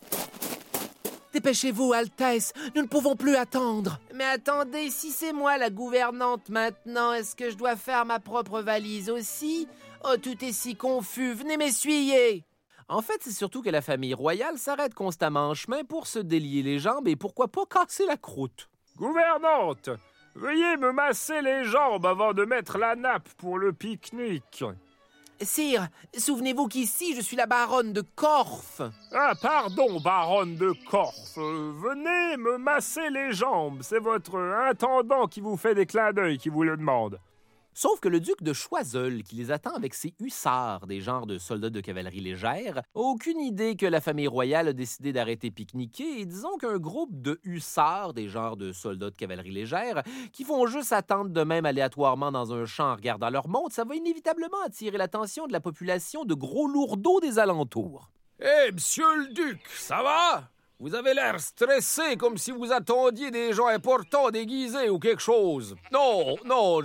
Dépêchez-vous, Altesse, nous ne pouvons plus attendre.
Mais attendez, si c'est moi la gouvernante maintenant, est-ce que je dois faire ma propre valise aussi? Oh, tout est si confus, venez m'essuyer.
En fait, c'est surtout que la famille royale s'arrête constamment en chemin pour se délier les jambes et pourquoi pas casser la croûte.
Gouvernante, veuillez me masser les jambes avant de mettre la nappe pour le pique-nique.
Sire, souvenez-vous qu'ici, je suis la baronne de Korff.
Ah, pardon, baronne de Korff. Venez me masser les jambes. C'est votre intendant qui vous fait des clins d'œil qui vous le demande.
Sauf que le duc de Choiseul, qui les attend avec ses hussards, des genres de soldats de cavalerie légère, a aucune idée que la famille royale a décidé d'arrêter pique-niquer et disons qu'un groupe de hussards, des genres de soldats de cavalerie légère, qui font juste attendre de même aléatoirement dans un champ en regardant leur montre, ça va inévitablement attirer l'attention de la population de gros lourdeaux des alentours.
Eh, monsieur le duc, ça va? Vous avez l'air stressé, comme si vous attendiez des gens importants déguisés ou quelque chose. Non,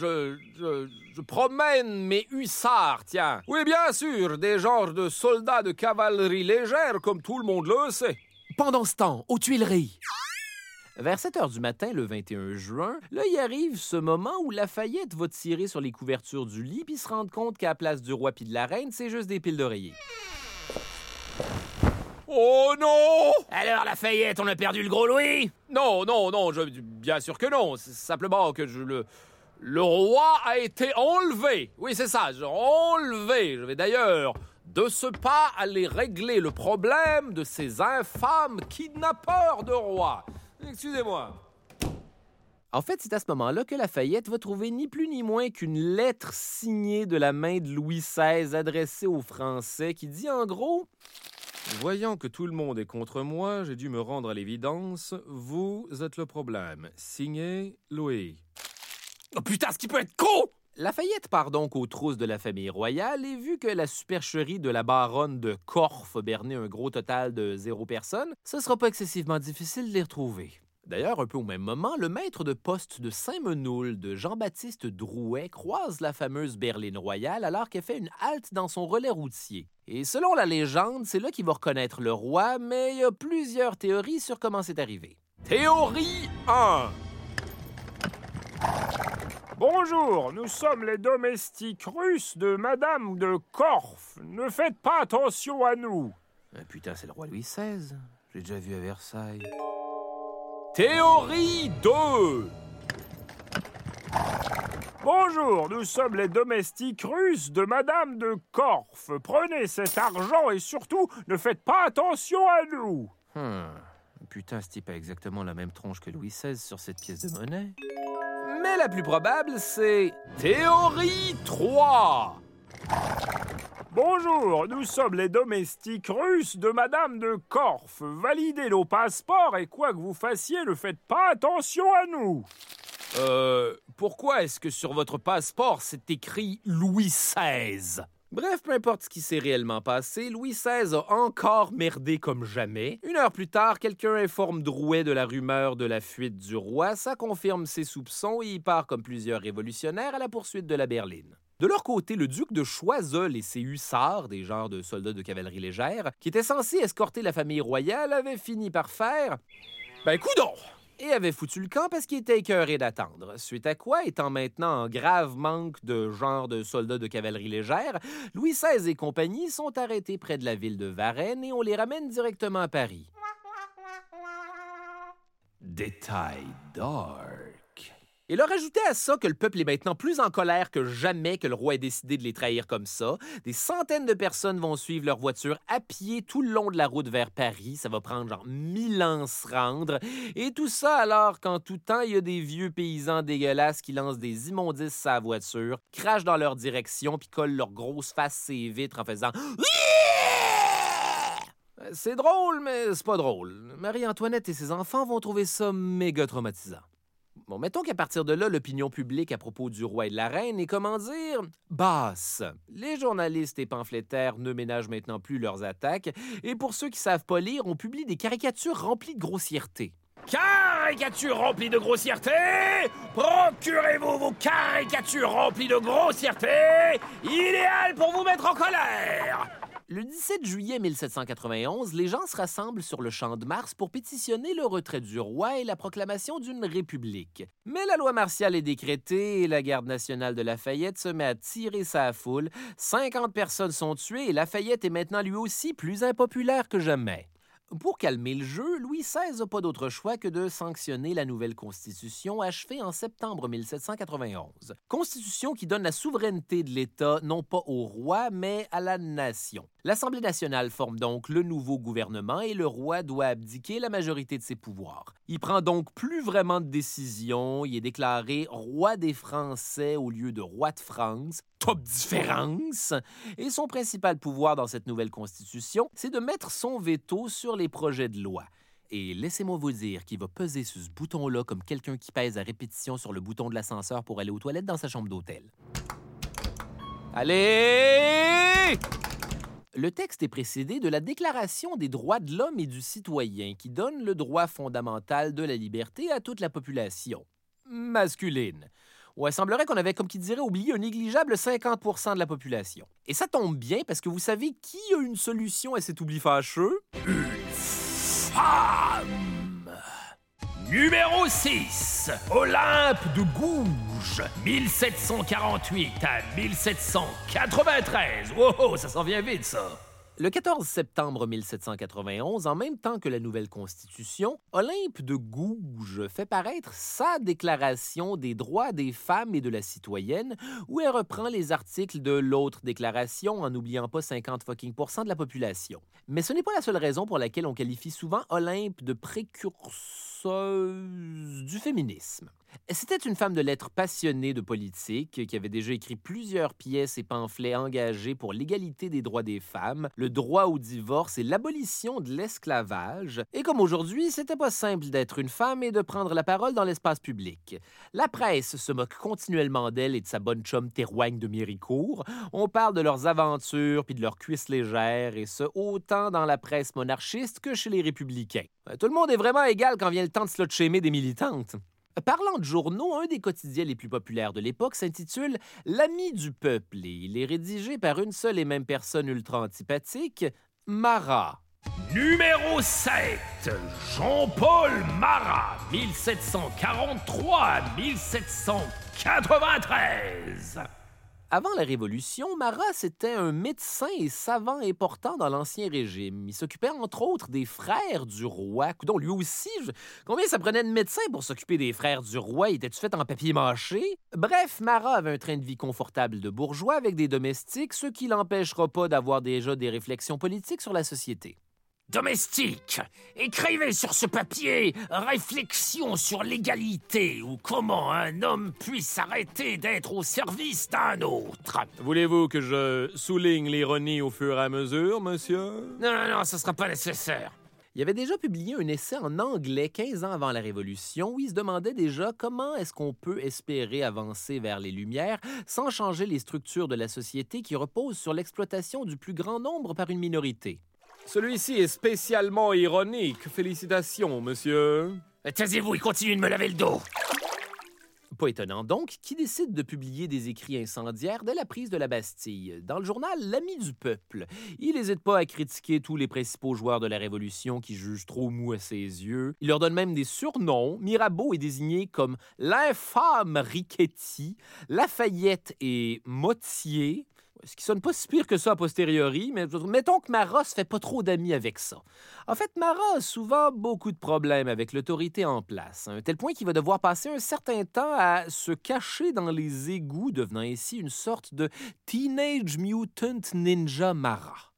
je promène mes hussards, tiens. Oui, bien sûr, des genres de soldats de cavalerie légère, comme tout le monde le sait.
Pendant ce temps, aux Tuileries.
Vers 7 heures du matin, le 21 juin, là, il arrive ce moment où Lafayette va tirer sur les couvertures du lit puis se rendre compte qu'à la place du roi puis de la reine, c'est juste des piles d'oreiller.
Oh non!
Alors, Lafayette, on a perdu le gros Louis?
Non, bien sûr que non. C'est simplement que le roi a été enlevé. Oui, c'est ça, enlevé. Je vais d'ailleurs, de ce pas, aller régler le problème de ces infâmes kidnappeurs de rois.
Excusez-moi. En fait, c'est à ce moment-là que Lafayette va trouver ni plus ni moins qu'une lettre signée de la main de Louis XVI adressée aux Français qui dit en gros « Voyant que tout le monde est contre moi, j'ai dû me rendre à l'évidence. Vous êtes le problème. Signé Louis. » Oh putain, ce qui peut être con! Lafayette part donc aux trousses de la famille royale et vu que la supercherie de la baronne de Corfe a berné un gros total de 0 personnes, ce sera pas excessivement difficile de les retrouver. D'ailleurs, un peu au même moment, le maître de poste de Saint-Menoul de Jean-Baptiste Drouet croise la fameuse berline royale alors qu'elle fait une halte dans son relais routier. Et selon la légende, c'est là qu'il va reconnaître le roi, mais il y a plusieurs théories sur comment c'est arrivé. Théorie 1.
Bonjour, nous sommes les domestiques russes de Madame de Corfe. Ne faites pas attention à nous.
Putain, c'est le roi Louis XVI. J'ai déjà vu à Versailles. Théorie 2.
Bonjour, nous sommes les domestiques russes de Madame de Corfe. Prenez cet argent et surtout, ne faites pas attention à nous.
Putain, ce type a exactement la même tronche que Louis XVI sur cette pièce de monnaie. Mais la plus probable, c'est théorie 3.
Bonjour, nous sommes les domestiques russes de Madame de Corfe. Validez nos passeports et quoi que vous fassiez, ne faites pas attention à nous.
Pourquoi est-ce que sur votre passeport, c'est écrit Louis XVI? Bref, peu importe ce qui s'est réellement passé, Louis XVI a encore merdé comme jamais. 1 heure plus tard, quelqu'un informe Drouet de la rumeur de la fuite du roi. Ça confirme ses soupçons et il part comme plusieurs révolutionnaires à la poursuite de la berline. De leur côté, le duc de Choiseul et ses hussards, des genres de soldats de cavalerie légère, qui étaient censés escorter la famille royale, avaient fini par faire coudonc! Et avaient foutu le camp parce qu'ils étaient écœurés d'attendre. Suite à quoi, étant maintenant en grave manque de genre de soldats de cavalerie légère, Louis XVI et compagnie sont arrêtés près de la ville de Varennes et on les ramène directement à Paris. Détail dark. Et leur ajouter à ça que le peuple est maintenant plus en colère que jamais que le roi ait décidé de les trahir comme ça. Des centaines de personnes vont suivre leur voiture à pied tout le long de la route vers Paris. Ça va prendre genre 1000 ans se rendre. Et tout ça alors qu'en tout temps, il y a des vieux paysans dégueulasses qui lancent des immondices à la voiture, crachent dans leur direction puis collent leur grosse face ses vitres en faisant... C'est drôle, mais c'est pas drôle. Marie-Antoinette et ses enfants vont trouver ça méga traumatisant. Bon, mettons qu'à partir de là, l'opinion publique à propos du roi et de la reine est, comment dire, basse. Les journalistes et pamphlétaires ne ménagent maintenant plus leurs attaques, et pour ceux qui savent pas lire, on publie des caricatures remplies de grossièreté.
Caricatures remplies de grossièreté! Procurez-vous vos caricatures remplies de grossièreté! Idéal pour vous mettre en colère!
Le 17 juillet 1791, les gens se rassemblent sur le Champ de Mars pour pétitionner le retrait du roi et la proclamation d'une république. Mais la loi martiale est décrétée et la garde nationale de Lafayette se met à tirer sa foule. 50 personnes sont tuées et Lafayette est maintenant lui aussi plus impopulaire que jamais. Pour calmer le jeu, Louis XVI n'a pas d'autre choix que de sanctionner la nouvelle Constitution achevée en septembre 1791. Constitution qui donne la souveraineté de l'État non pas au roi, mais à la nation. L'Assemblée nationale forme donc le nouveau gouvernement et le roi doit abdiquer la majorité de ses pouvoirs. Il prend donc plus vraiment de décisions, il est déclaré roi des Français au lieu de roi de France. Top différence! Et son principal pouvoir dans cette nouvelle Constitution, c'est de mettre son veto sur les projets de loi. Et laissez-moi vous dire qu'il va peser sur ce bouton-là comme quelqu'un qui pèse à répétition sur le bouton de l'ascenseur pour aller aux toilettes dans sa chambre d'hôtel. Allez! Le texte est précédé de la Déclaration des droits de l'homme et du citoyen qui donne le droit fondamental de la liberté à toute la population masculine. Ouais, il semblerait qu'on avait, comme qui dirait, oublié un négligeable 50% de la population. Et ça tombe bien parce que vous savez qui a une solution à cet oubli fâcheux?
Une femme! Numéro 6, Olympe de Gouges, 1748 à 1793. Oh, ça s'en vient vite, ça.
Le 14 septembre 1791, en même temps que la nouvelle Constitution, Olympe de Gouges fait paraître sa Déclaration des droits des femmes et de la citoyenne, où elle reprend les articles de l'autre déclaration en n'oubliant pas 50% de la population. Mais ce n'est pas la seule raison pour laquelle on qualifie souvent Olympe de précurseuse du féminisme. C'était une femme de lettres passionnée de politique qui avait déjà écrit plusieurs pièces et pamphlets engagés pour l'égalité des droits des femmes, le droit au divorce et l'abolition de l'esclavage. Et comme aujourd'hui, c'était pas simple d'être une femme et de prendre la parole dans l'espace public. La presse se moque continuellement d'elle et de sa bonne chum Théroigne de Méricourt. On parle de leurs aventures puis de leurs cuisses légères, et ce, autant dans la presse monarchiste que chez les républicains. Tout le monde est vraiment égal quand vient le temps de slut-shamer des militantes. Parlant de journaux, un des quotidiens les plus populaires de l'époque s'intitule « L'ami du peuple » et il est rédigé par une seule et même personne ultra antipathique, Marat.
Numéro 7, Jean-Paul Marat, 1743 à 1793.
Avant la Révolution, Marat, c'était un médecin et savant important dans l'Ancien Régime. Il s'occupait entre autres des frères du roi. Coudonc, lui aussi, combien ça prenait de médecins pour s'occuper des frères du roi? Il était-tu fait en papier mâché? Bref, Marat avait un train de vie confortable de bourgeois avec des domestiques, ce qui l'empêchera pas d'avoir déjà des réflexions politiques sur la société.
Domestique, écrivez sur ce papier « Réflexion sur l'égalité » ou comment un homme puisse arrêter d'être au service d'un autre.
Voulez-vous que je souligne l'ironie au fur et à mesure, monsieur?
Non, ce sera pas nécessaire.
Il avait déjà publié un essai en anglais 15 ans avant la Révolution où il se demandait déjà comment est-ce qu'on peut espérer avancer vers les Lumières sans changer les structures de la société qui reposent sur l'exploitation du plus grand nombre par une minorité. Celui-ci est spécialement ironique. Félicitations, monsieur.
Taisez-vous et continuez de me laver le dos.
Pas étonnant donc qu'il décide de publier des écrits incendiaires dès la prise de la Bastille. Dans le journal L'Ami du peuple, il n'hésite pas à critiquer tous les principaux joueurs de la Révolution qui jugent trop mou à ses yeux. Il leur donne même des surnoms. Mirabeau est désigné comme l'infâme Riquetti, Lafayette et Mottier. Ce qui sonne pas si pire que ça a posteriori, mais mettons que Marat se fait pas trop d'amis avec ça. En fait, Marat a souvent beaucoup de problèmes avec l'autorité en place, à un tel point qu'il va devoir passer un certain temps à se cacher dans les égouts, devenant ainsi une sorte de Teenage Mutant Ninja Marat.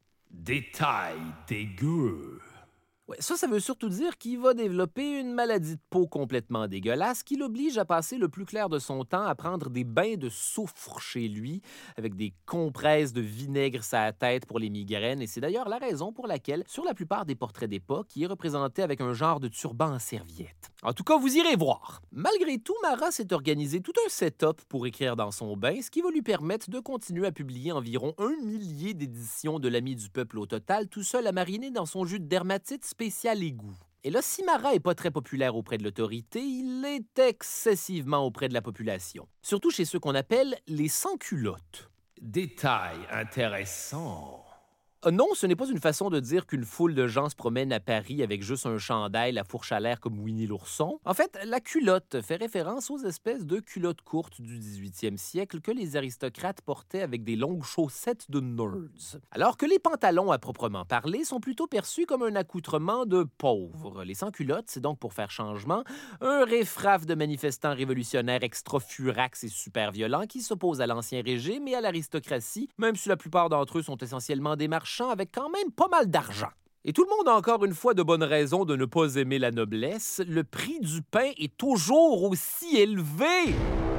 Détail dégueu.
Ouais, ça veut surtout dire qu'il va développer une maladie de peau complètement dégueulasse qui l'oblige à passer le plus clair de son temps à prendre des bains de soufre chez lui, avec des compresses de vinaigre sur la tête pour les migraines. Et c'est d'ailleurs la raison pour laquelle, sur la plupart des portraits d'époque, il est représenté avec un genre de turban en serviette. En tout cas, vous irez voir. Malgré tout, Marat s'est organisé tout un setup pour écrire dans son bain, ce qui va lui permettre de continuer à publier environ 1 millier d'éditions de l'Ami du peuple au total, tout seul à mariner dans son jus de dermatite spécial égout. Et là, si Marat n'est pas très populaire auprès de l'autorité, il l'est excessivement auprès de la population. Surtout chez ceux qu'on appelle les sans-culottes.
Détail intéressant.
Non, ce n'est pas une façon de dire qu'une foule de gens se promène à Paris avec juste un chandail, la fourche à l'air comme Winnie l'ourson. En fait, la culotte fait référence aux espèces de culottes courtes du 18e siècle que les aristocrates portaient avec des longues chaussettes de nerds. Alors que les pantalons, à proprement parler, sont plutôt perçus comme un accoutrement de pauvres. Les sans-culottes, c'est donc, pour faire changement, un riff-raff de manifestants révolutionnaires extra-furax et super violents qui s'opposent à l'Ancien Régime et à l'aristocratie, même si la plupart d'entre eux sont essentiellement des marchands avec quand même pas mal d'argent. Et tout le monde a encore une fois de bonnes raisons de ne pas aimer la noblesse. Le prix du pain est toujours aussi élevé.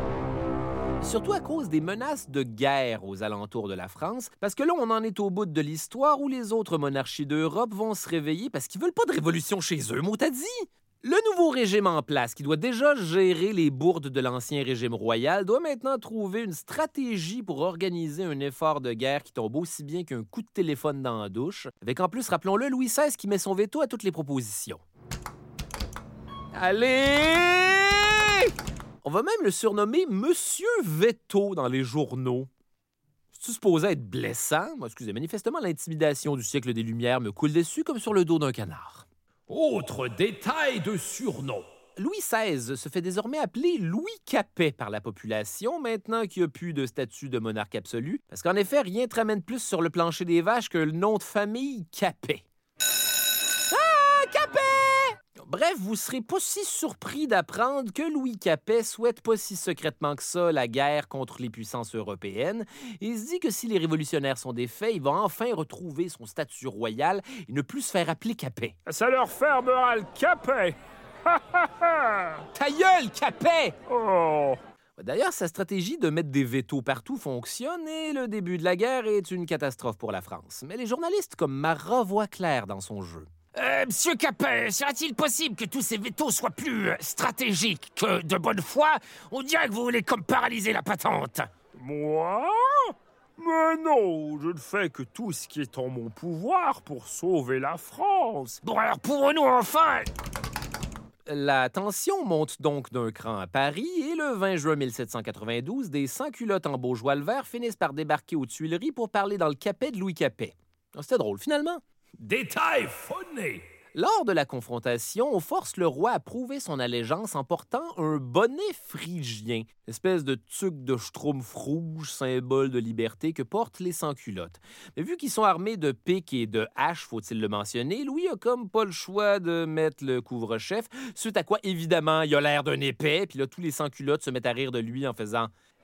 Surtout à cause des menaces de guerre aux alentours de la France, parce que là, on en est au bout de l'histoire où les autres monarchies d'Europe vont se réveiller parce qu'ils veulent pas de révolution chez eux, mot t'as dit? Le nouveau régime en place, qui doit déjà gérer les bourdes de l'ancien régime royal, doit maintenant trouver une stratégie pour organiser un effort de guerre qui tombe aussi bien qu'un coup de téléphone dans la douche, avec en plus, rappelons-le, Louis XVI qui met son veto à toutes les propositions. Allez! On va même le surnommer Monsieur Veto dans les journaux. C'est-tu supposé être blessant? Excusez, manifestement, l'intimidation du siècle des Lumières me coule dessus comme sur le dos d'un canard.
Autre détail de surnom.
Louis XVI se fait désormais appeler Louis Capet par la population, maintenant qu'il n'y a plus de statut de monarque absolu, parce qu'en effet, rien ne te ramène plus sur le plancher des vaches que le nom de famille Capet.
Ah, Capet!
Bref, vous serez pas si surpris d'apprendre que Louis Capet souhaite pas si secrètement que ça la guerre contre les puissances européennes et il se dit que si les révolutionnaires sont défaits, il va enfin retrouver son statut royal et ne plus se faire appeler Capet.
Ça leur fermera le Capet!
Ta gueule, Capet!
Oh!
D'ailleurs, sa stratégie de mettre des vétos partout fonctionne et le début de la guerre est une catastrophe pour la France. Mais les journalistes comme Marat voient clair dans son jeu.
Monsieur Capet, serait-il possible que tous ces vétos soient plus stratégiques que de bonne foi? On dirait que vous voulez comme paralyser la patente.
Moi? Mais non, je ne fais que tout ce qui est en mon pouvoir pour sauver la France.
Bon, alors pouvons-nous enfin...
La tension monte donc d'un cran à Paris et le 20 juin 1792, des sans-culottes en Beaujois le Vert finissent par débarquer aux Tuileries pour parler dans le Capet de Louis Capet. C'était drôle, finalement.
Détail funny!
Lors de la confrontation, on force le roi à prouver son allégeance en portant un bonnet phrygien, espèce de tuque de schtroumpf rouge, symbole de liberté que portent les sans-culottes. Mais vu qu'ils sont armés de piques et de haches, faut-il le mentionner, Louis a comme pas le choix de mettre le couvre-chef, suite à quoi, évidemment, il a l'air d'un épais, puis là, tous les sans-culottes se mettent à rire de lui en faisant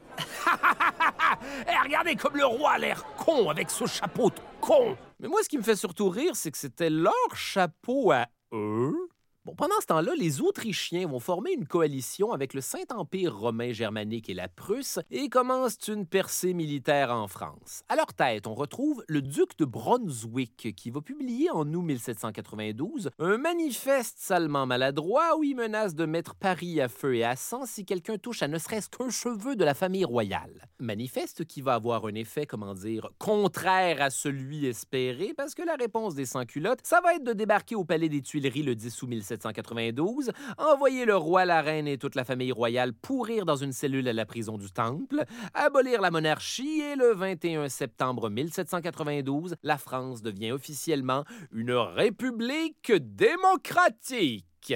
Eh, regardez comme le roi a l'air con avec ce chapeau de con!
Mais moi, ce qui me fait surtout rire, c'est que c'était leur chapeau à eux. Bon, pendant ce temps-là, les Autrichiens vont former une coalition avec le Saint-Empire romain germanique et la Prusse et commencent une percée militaire en France. À leur tête, on retrouve le duc de Brunswick qui va publier en août 1792 un manifeste salement maladroit où il menace de mettre Paris à feu et à sang si quelqu'un touche à ne serait-ce qu'un cheveu de la famille royale. Manifeste qui va avoir un effet, contraire à celui espéré parce que la réponse des sans-culottes, ça va être de débarquer au palais des Tuileries le 10 août 1792, envoyer le roi, la reine et toute la famille royale pourrir dans une cellule à la prison du Temple, abolir la monarchie et le 21 septembre 1792, la France devient officiellement une république démocratique.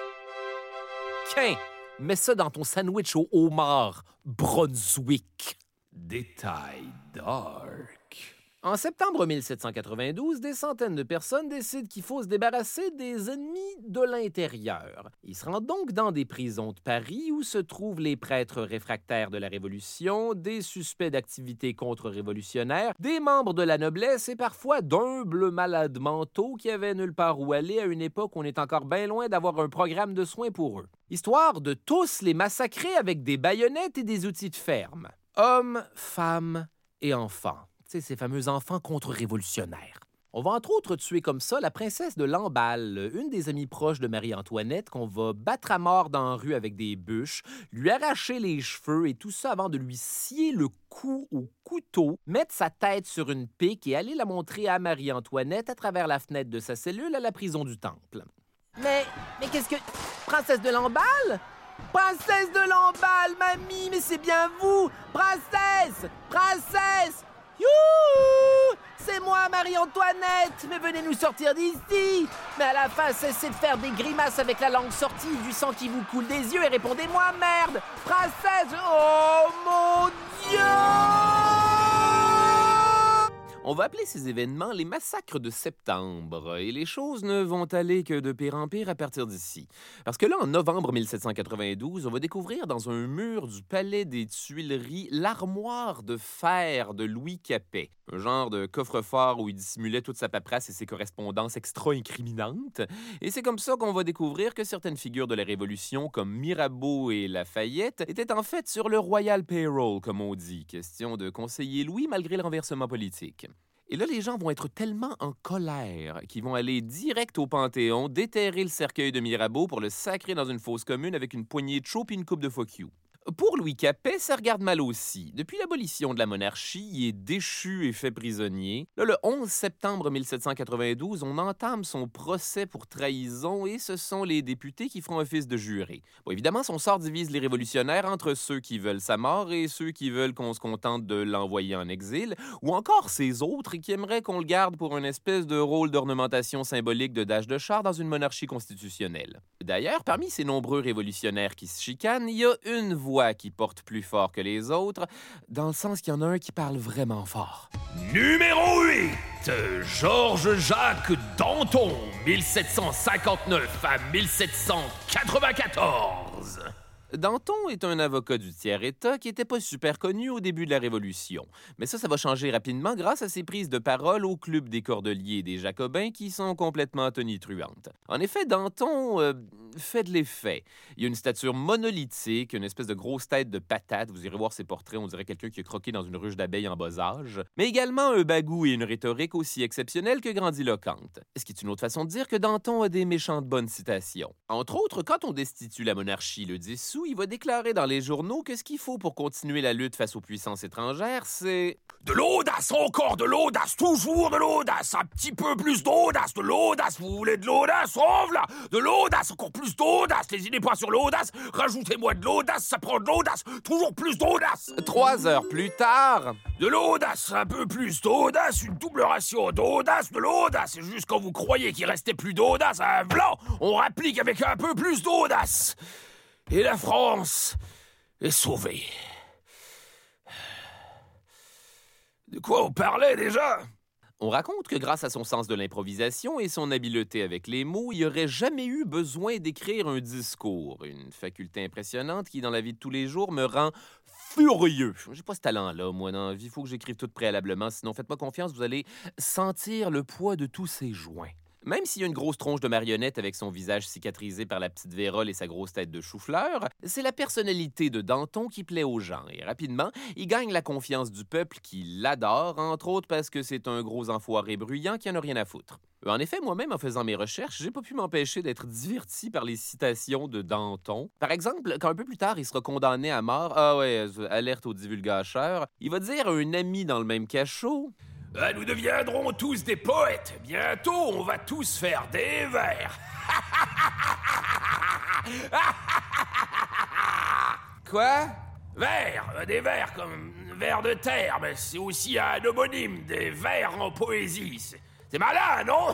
Quin, mets ça dans ton sandwich au homard, Brunswick.
Détail dark.
En septembre 1792, des centaines de personnes décident qu'il faut se débarrasser des ennemis de l'intérieur. Ils se rendent donc dans des prisons de Paris où se trouvent les prêtres réfractaires de la Révolution, des suspects d'activités contre-révolutionnaires, des membres de la noblesse et parfois d'humbles malades mentaux qui avaient nulle part où aller à une époque où on est encore bien loin d'avoir un programme de soins pour eux. Histoire de tous les massacrer avec des baïonnettes et des outils de ferme. Hommes, femmes et enfants. Ces fameux enfants contre-révolutionnaires. On va entre autres tuer comme ça la princesse de Lamballe, une des amies proches de Marie-Antoinette qu'on va battre à mort dans la rue avec des bûches, lui arracher les cheveux et tout ça avant de lui scier le cou au couteau, mettre sa tête sur une pique et aller la montrer à Marie-Antoinette à travers la fenêtre de sa cellule à la prison du Temple.
Mais qu'est-ce que... Princesse de Lamballe? Princesse de Lamballe, mamie, mais c'est bien vous! Princesse! Princesse! Youhou! C'est moi, Marie-Antoinette! Mais venez nous sortir d'ici! Mais à la fin, cessez de faire des grimaces avec la langue sortie, du sang qui vous coule des yeux et répondez-moi, merde! Princesse! Oh mon Dieu!
On va appeler ces événements les massacres de septembre, et les choses ne vont aller que de pire en pire à partir d'ici. Parce que là, en novembre 1792, on va découvrir dans un mur du palais des Tuileries l'armoire de fer de Louis Capet, un genre de coffre-fort où il dissimulait toute sa paperasse et ses correspondances extra-incriminantes. Et c'est comme ça qu'on va découvrir que certaines figures de la Révolution, comme Mirabeau et Lafayette, étaient en fait sur le Royal Payroll, comme on dit, question de conseiller Louis malgré le renversement politique. Et là, les gens vont être tellement en colère qu'ils vont aller direct au Panthéon, déterrer le cercueil de Mirabeau pour le sacrer dans une fosse commune avec une poignée de chaux et une coupe de fuck you. Pour Louis Capet, ça regarde mal aussi. Depuis l'abolition de la monarchie, il est déchu et fait prisonnier. Là, le 11 septembre 1792, on entame son procès pour trahison et ce sont les députés qui feront office de juré. Bon, évidemment, son sort divise les révolutionnaires entre ceux qui veulent sa mort et ceux qui veulent qu'on se contente de l'envoyer en exil, ou encore ces autres qui aimeraient qu'on le garde pour une espèce de rôle d'ornementation symbolique de dash de char dans une monarchie constitutionnelle. D'ailleurs, parmi ces nombreux révolutionnaires qui se chicanent, il y a une voix qui porte plus fort que les autres, dans le sens qu'il y en a un qui parle vraiment fort.
Numéro 8, Georges-Jacques Danton, 1759 à 1794.
Danton est un avocat du tiers-État qui n'était pas super connu au début de la Révolution. Mais ça va changer rapidement grâce à ses prises de parole au club des Cordeliers et des Jacobins qui sont complètement tonitruantes. En effet, Danton fait de l'effet. Il a une stature monolithique, une espèce de grosse tête de patate. Vous irez voir ses portraits, on dirait quelqu'un qui a croqué dans une ruche d'abeilles en bas âge. Mais également un bagou et une rhétorique aussi exceptionnelle que grandiloquente. Ce qui est une autre façon de dire que Danton a des méchantes bonnes citations. Entre autres, quand on destitue la monarchie le 10 août, il va déclarer dans les journaux que ce qu'il faut pour continuer la lutte face aux puissances étrangères, c'est...
De l'audace, encore de l'audace, toujours de l'audace, un petit peu plus d'audace, de l'audace, vous voulez de l'audace, oh là, de l'audace, encore plus d'audace, lésinez pas sur l'audace, rajoutez-moi de l'audace, ça prend de l'audace, toujours plus d'audace.
3 heures plus tard...
De l'audace, un peu plus d'audace, une double ration d'audace, de l'audace, et juste quand vous croyez qu'il restait plus d'audace, un blanc, on rapplique avec un peu plus d'audace. Et la France est sauvée. De quoi on parlait déjà?
On raconte que grâce à son sens de l'improvisation et son habileté avec les mots, il n'aurait jamais eu besoin d'écrire un discours. Une faculté impressionnante qui, dans la vie de tous les jours, me rend furieux. J'ai pas ce talent-là, moi, dans la vie. Il faut que j'écrive tout préalablement. Sinon, faites-moi confiance, vous allez sentir le poids de tous ces joints. Même s'il y a une grosse tronche de marionnette avec son visage cicatrisé par la petite vérole et sa grosse tête de chou-fleur, c'est la personnalité de Danton qui plaît aux gens. Et rapidement, il gagne la confiance du peuple qui l'adore, entre autres parce que c'est un gros enfoiré bruyant qui en a rien à foutre. En effet, moi-même, en faisant mes recherches, j'ai pas pu m'empêcher d'être diverti par les citations de Danton. Par exemple, quand un peu plus tard, il sera condamné à mort, alerte au divulgateur, il va dire à un ami dans le même cachot...
Nous deviendrons tous des poètes. Bientôt, on va tous faire des vers.
Quoi?
Vers, des vers comme vers de terre, mais c'est aussi un homonyme des vers en poésie. C'est malin, non?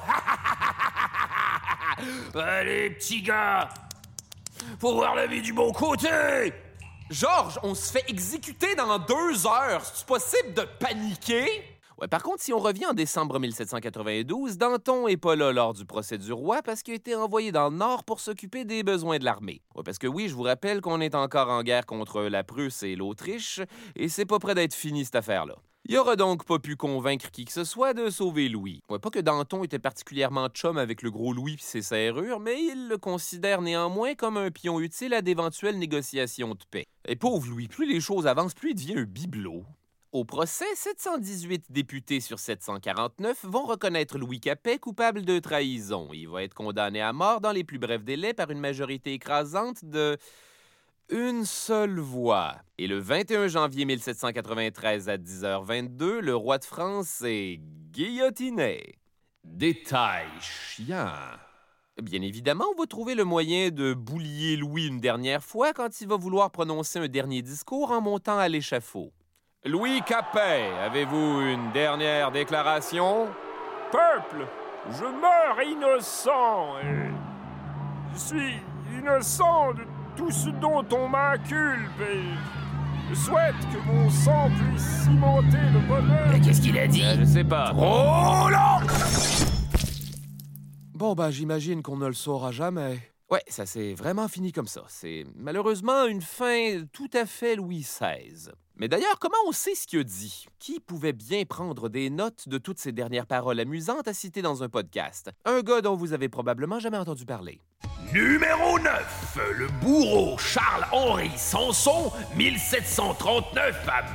Allez, petits gars, faut voir la vie du bon côté.
Georges, on se fait exécuter dans 2 heures. C'est possible de paniquer? Ouais, par contre, si on revient en décembre 1792, Danton n'est pas là lors du procès du roi parce qu'il a été envoyé dans le Nord pour s'occuper des besoins de l'armée. Ouais, parce que oui, je vous rappelle qu'on est encore en guerre contre la Prusse et l'Autriche, et c'est pas près d'être fini cette affaire-là. Il aura donc pas pu convaincre qui que ce soit de sauver Louis. Ouais, pas que Danton était particulièrement chum avec le gros Louis pis ses serrures, mais il le considère néanmoins comme un pion utile à d'éventuelles négociations de paix. Et pauvre Louis, plus les choses avancent, plus il devient un bibelot. Au procès, 718 députés sur 749 vont reconnaître Louis Capet coupable de trahison. Il va être condamné à mort dans les plus brefs délais par une majorité écrasante de... une seule voix. Et le 21 janvier 1793 à 10h22, le roi de France est guillotiné. Détail chiant. Bien évidemment, on va trouver le moyen de boulier Louis une dernière fois quand il va vouloir prononcer un dernier discours en montant à l'échafaud. Louis Capet, avez-vous une dernière déclaration?
Peuple, je meurs innocent et je suis innocent de tout ce dont on m'inculpe et je souhaite que mon sang puisse cimenter le bonheur.
Mais qu'est-ce qu'il a dit?
Je sais pas.
Oh là!
Bon, j'imagine qu'on ne le saura jamais. Ouais, ça s'est vraiment fini comme ça. C'est malheureusement une fin tout à fait Louis XVI. Mais d'ailleurs, comment on sait ce qu'il a dit? Qui pouvait bien prendre des notes de toutes ces dernières paroles amusantes à citer dans un podcast? Un gars dont vous avez probablement jamais entendu parler.
Numéro 9, le bourreau Charles-Henri Sanson, 1739 à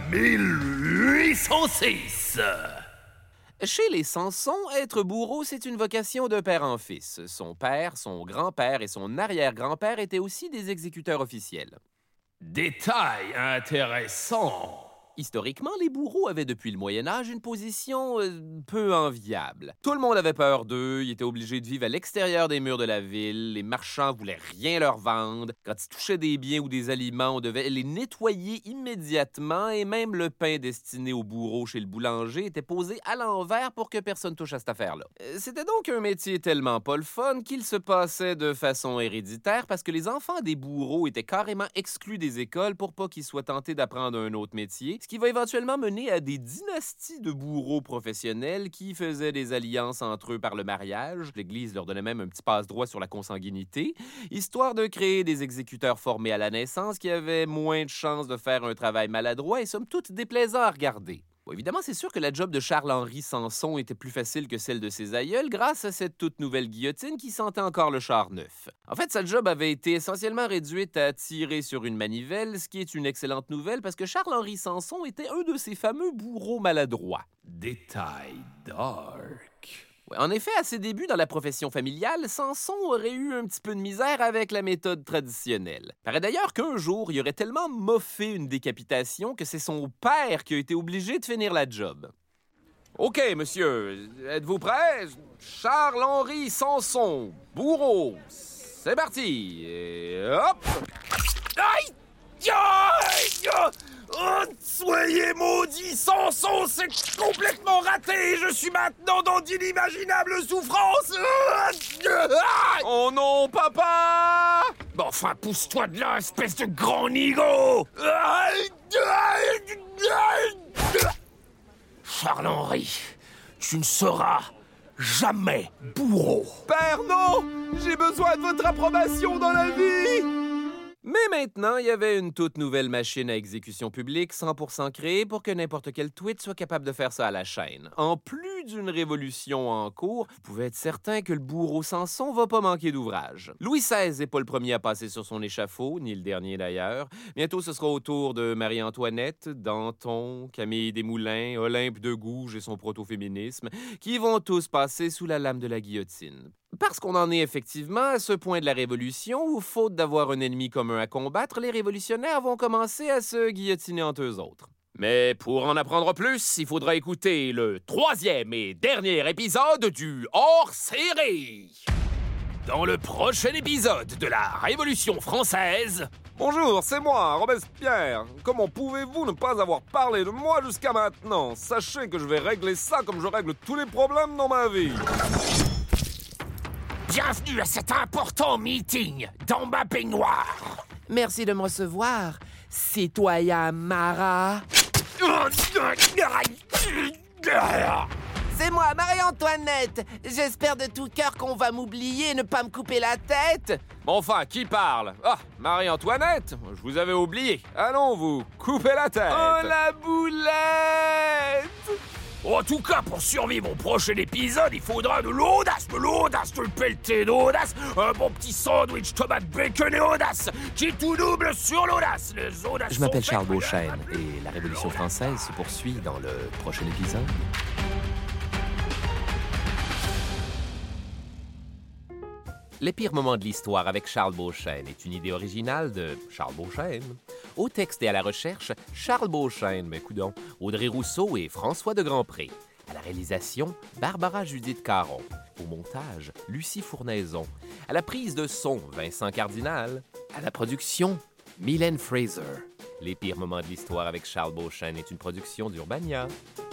1806.
Chez les Sanson, être bourreau, c'est une vocation de père en fils. Son père, son grand-père et son arrière-grand-père étaient aussi des exécuteurs officiels.
Détail intéressant.
Historiquement, les bourreaux avaient depuis le Moyen Âge une position peu enviable. Tout le monde avait peur d'eux, ils étaient obligés de vivre à l'extérieur des murs de la ville, les marchands voulaient rien leur vendre. Quand ils touchaient des biens ou des aliments, on devait les nettoyer immédiatement et même le pain destiné aux bourreaux chez le boulanger était posé à l'envers pour que personne touche à cette affaire-là. C'était donc un métier tellement pas le fun qu'il se passait de façon héréditaire parce que les enfants des bourreaux étaient carrément exclus des écoles pour pas qu'ils soient tentés d'apprendre un autre métier, ce qui va éventuellement mener à des dynasties de bourreaux professionnels qui faisaient des alliances entre eux par le mariage. L'Église leur donnait même un petit passe-droit sur la consanguinité, histoire de créer des exécuteurs formés à la naissance qui avaient moins de chances de faire un travail maladroit et somme toute déplaisants à regarder. Bon, évidemment, c'est sûr que la job de Charles-Henri Sanson était plus facile que celle de ses aïeuls grâce à cette toute nouvelle guillotine qui sentait encore le char neuf. En fait, sa job avait été essentiellement réduite à tirer sur une manivelle, ce qui est une excellente nouvelle parce que Charles-Henri Sanson était un de ces fameux bourreaux maladroits.
Détail dark.
Ouais, en effet, à ses débuts dans la profession familiale, Sanson aurait eu un petit peu de misère avec la méthode traditionnelle. Paraît d'ailleurs qu'un jour, il aurait tellement moffé une décapitation que c'est son père qui a été obligé de finir la job. OK, monsieur, êtes-vous prêt? Charles-Henri Sanson, bourreau, c'est parti. Et hop!
Aïe! Oh, soyez maudits, Sanson, c'est complètement raté. Je suis maintenant dans d'inimaginables souffrances.
Oh non, papa!
Bon, enfin, pousse-toi de là, espèce de grand nigo. Charles-Henri, tu ne seras jamais bourreau.
Père, non! J'ai besoin de votre approbation dans la vie! Mais maintenant, il y avait une toute nouvelle machine à exécution publique 100% créée pour que n'importe quel tweet soit capable de faire ça à la chaîne. En plus d'une révolution en cours, vous pouvez être certain que le bourreau Sanson va pas manquer d'ouvrage. Louis XVI n'est pas le premier à passer sur son échafaud, ni le dernier d'ailleurs. Bientôt, ce sera au tour de Marie-Antoinette, Danton, Camille Desmoulins, Olympe de Gouges et son proto-féminisme, qui vont tous passer sous la lame de la guillotine. Parce qu'on en est effectivement à ce point de la Révolution où, faute d'avoir un ennemi commun à combattre, les révolutionnaires vont commencer à se guillotiner entre eux autres. Mais pour en apprendre plus, il faudra écouter le 3e et dernier épisode du hors-série. Dans le prochain épisode de la Révolution française...
Bonjour, c'est moi, Robespierre. Comment pouvez-vous ne pas avoir parlé de moi jusqu'à maintenant? Sachez que je vais régler ça comme je règle tous les problèmes dans ma vie.
Bienvenue à cet important meeting dans ma baignoire.
Merci de me recevoir, citoyen Marat. C'est moi, Marie-Antoinette. J'espère de tout cœur qu'on va m'oublier et ne pas me couper la tête.
Bon, enfin, qui parle? Ah, Marie-Antoinette, je vous avais oublié. Allons, vous, coupez la tête.
Oh, la boulette!
En tout cas, pour survivre au prochain épisode, il faudra de l'audace, de le pelleter d'audace, un bon petit sandwich tomate bacon et audace, qui est tout double sur l'audace. Les audaces.
Je m'appelle Charles Beauchesne et la Révolution française se poursuit dans le prochain épisode. Les pires moments de l'histoire avec Charles Beauchesne est une idée originale de Charles Beauchesne. Au texte et à la recherche, Charles Beauchesne, mais coudonc, Audrey Rousseau et François de Grandpré. À la réalisation, Barbara Judith Caron. Au montage, Lucie Fournaison. À la prise de son, Vincent Cardinal. À la production, Mylène Fraser. Les pires moments de l'histoire avec Charles Beauchesne est une production d'Urbania.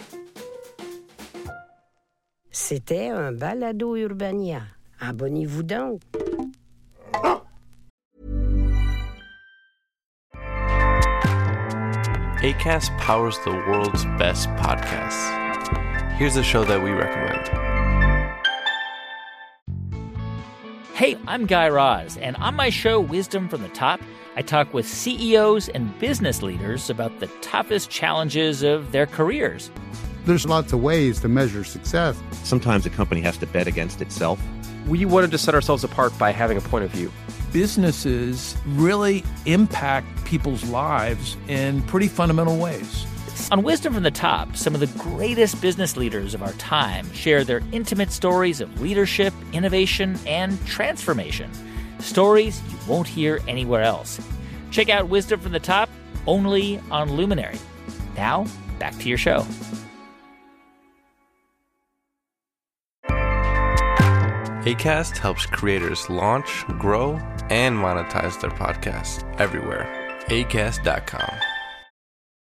C'était un balado Urbania. Abonnez-vous donc.
Acast powers the world's best podcasts. Here's a show that we recommend.
Hey, I'm Guy Raz, and on my show, Wisdom from the Top, I talk with CEOs and business leaders about the toughest challenges of their careers.
There's lots of ways to measure success.
Sometimes a company has to bet against itself.
We wanted to set ourselves apart by having a point of view.
Businesses really impact people's lives in pretty fundamental ways.
On Wisdom from the Top, some of the greatest business leaders of our time share their intimate stories of leadership, innovation, and transformation. Stories you won't hear anywhere else. Check out Wisdom from the Top only on Luminary. Now, back to your show.
Acast helps creators launch, grow, and monetize their podcasts everywhere. Acast.com.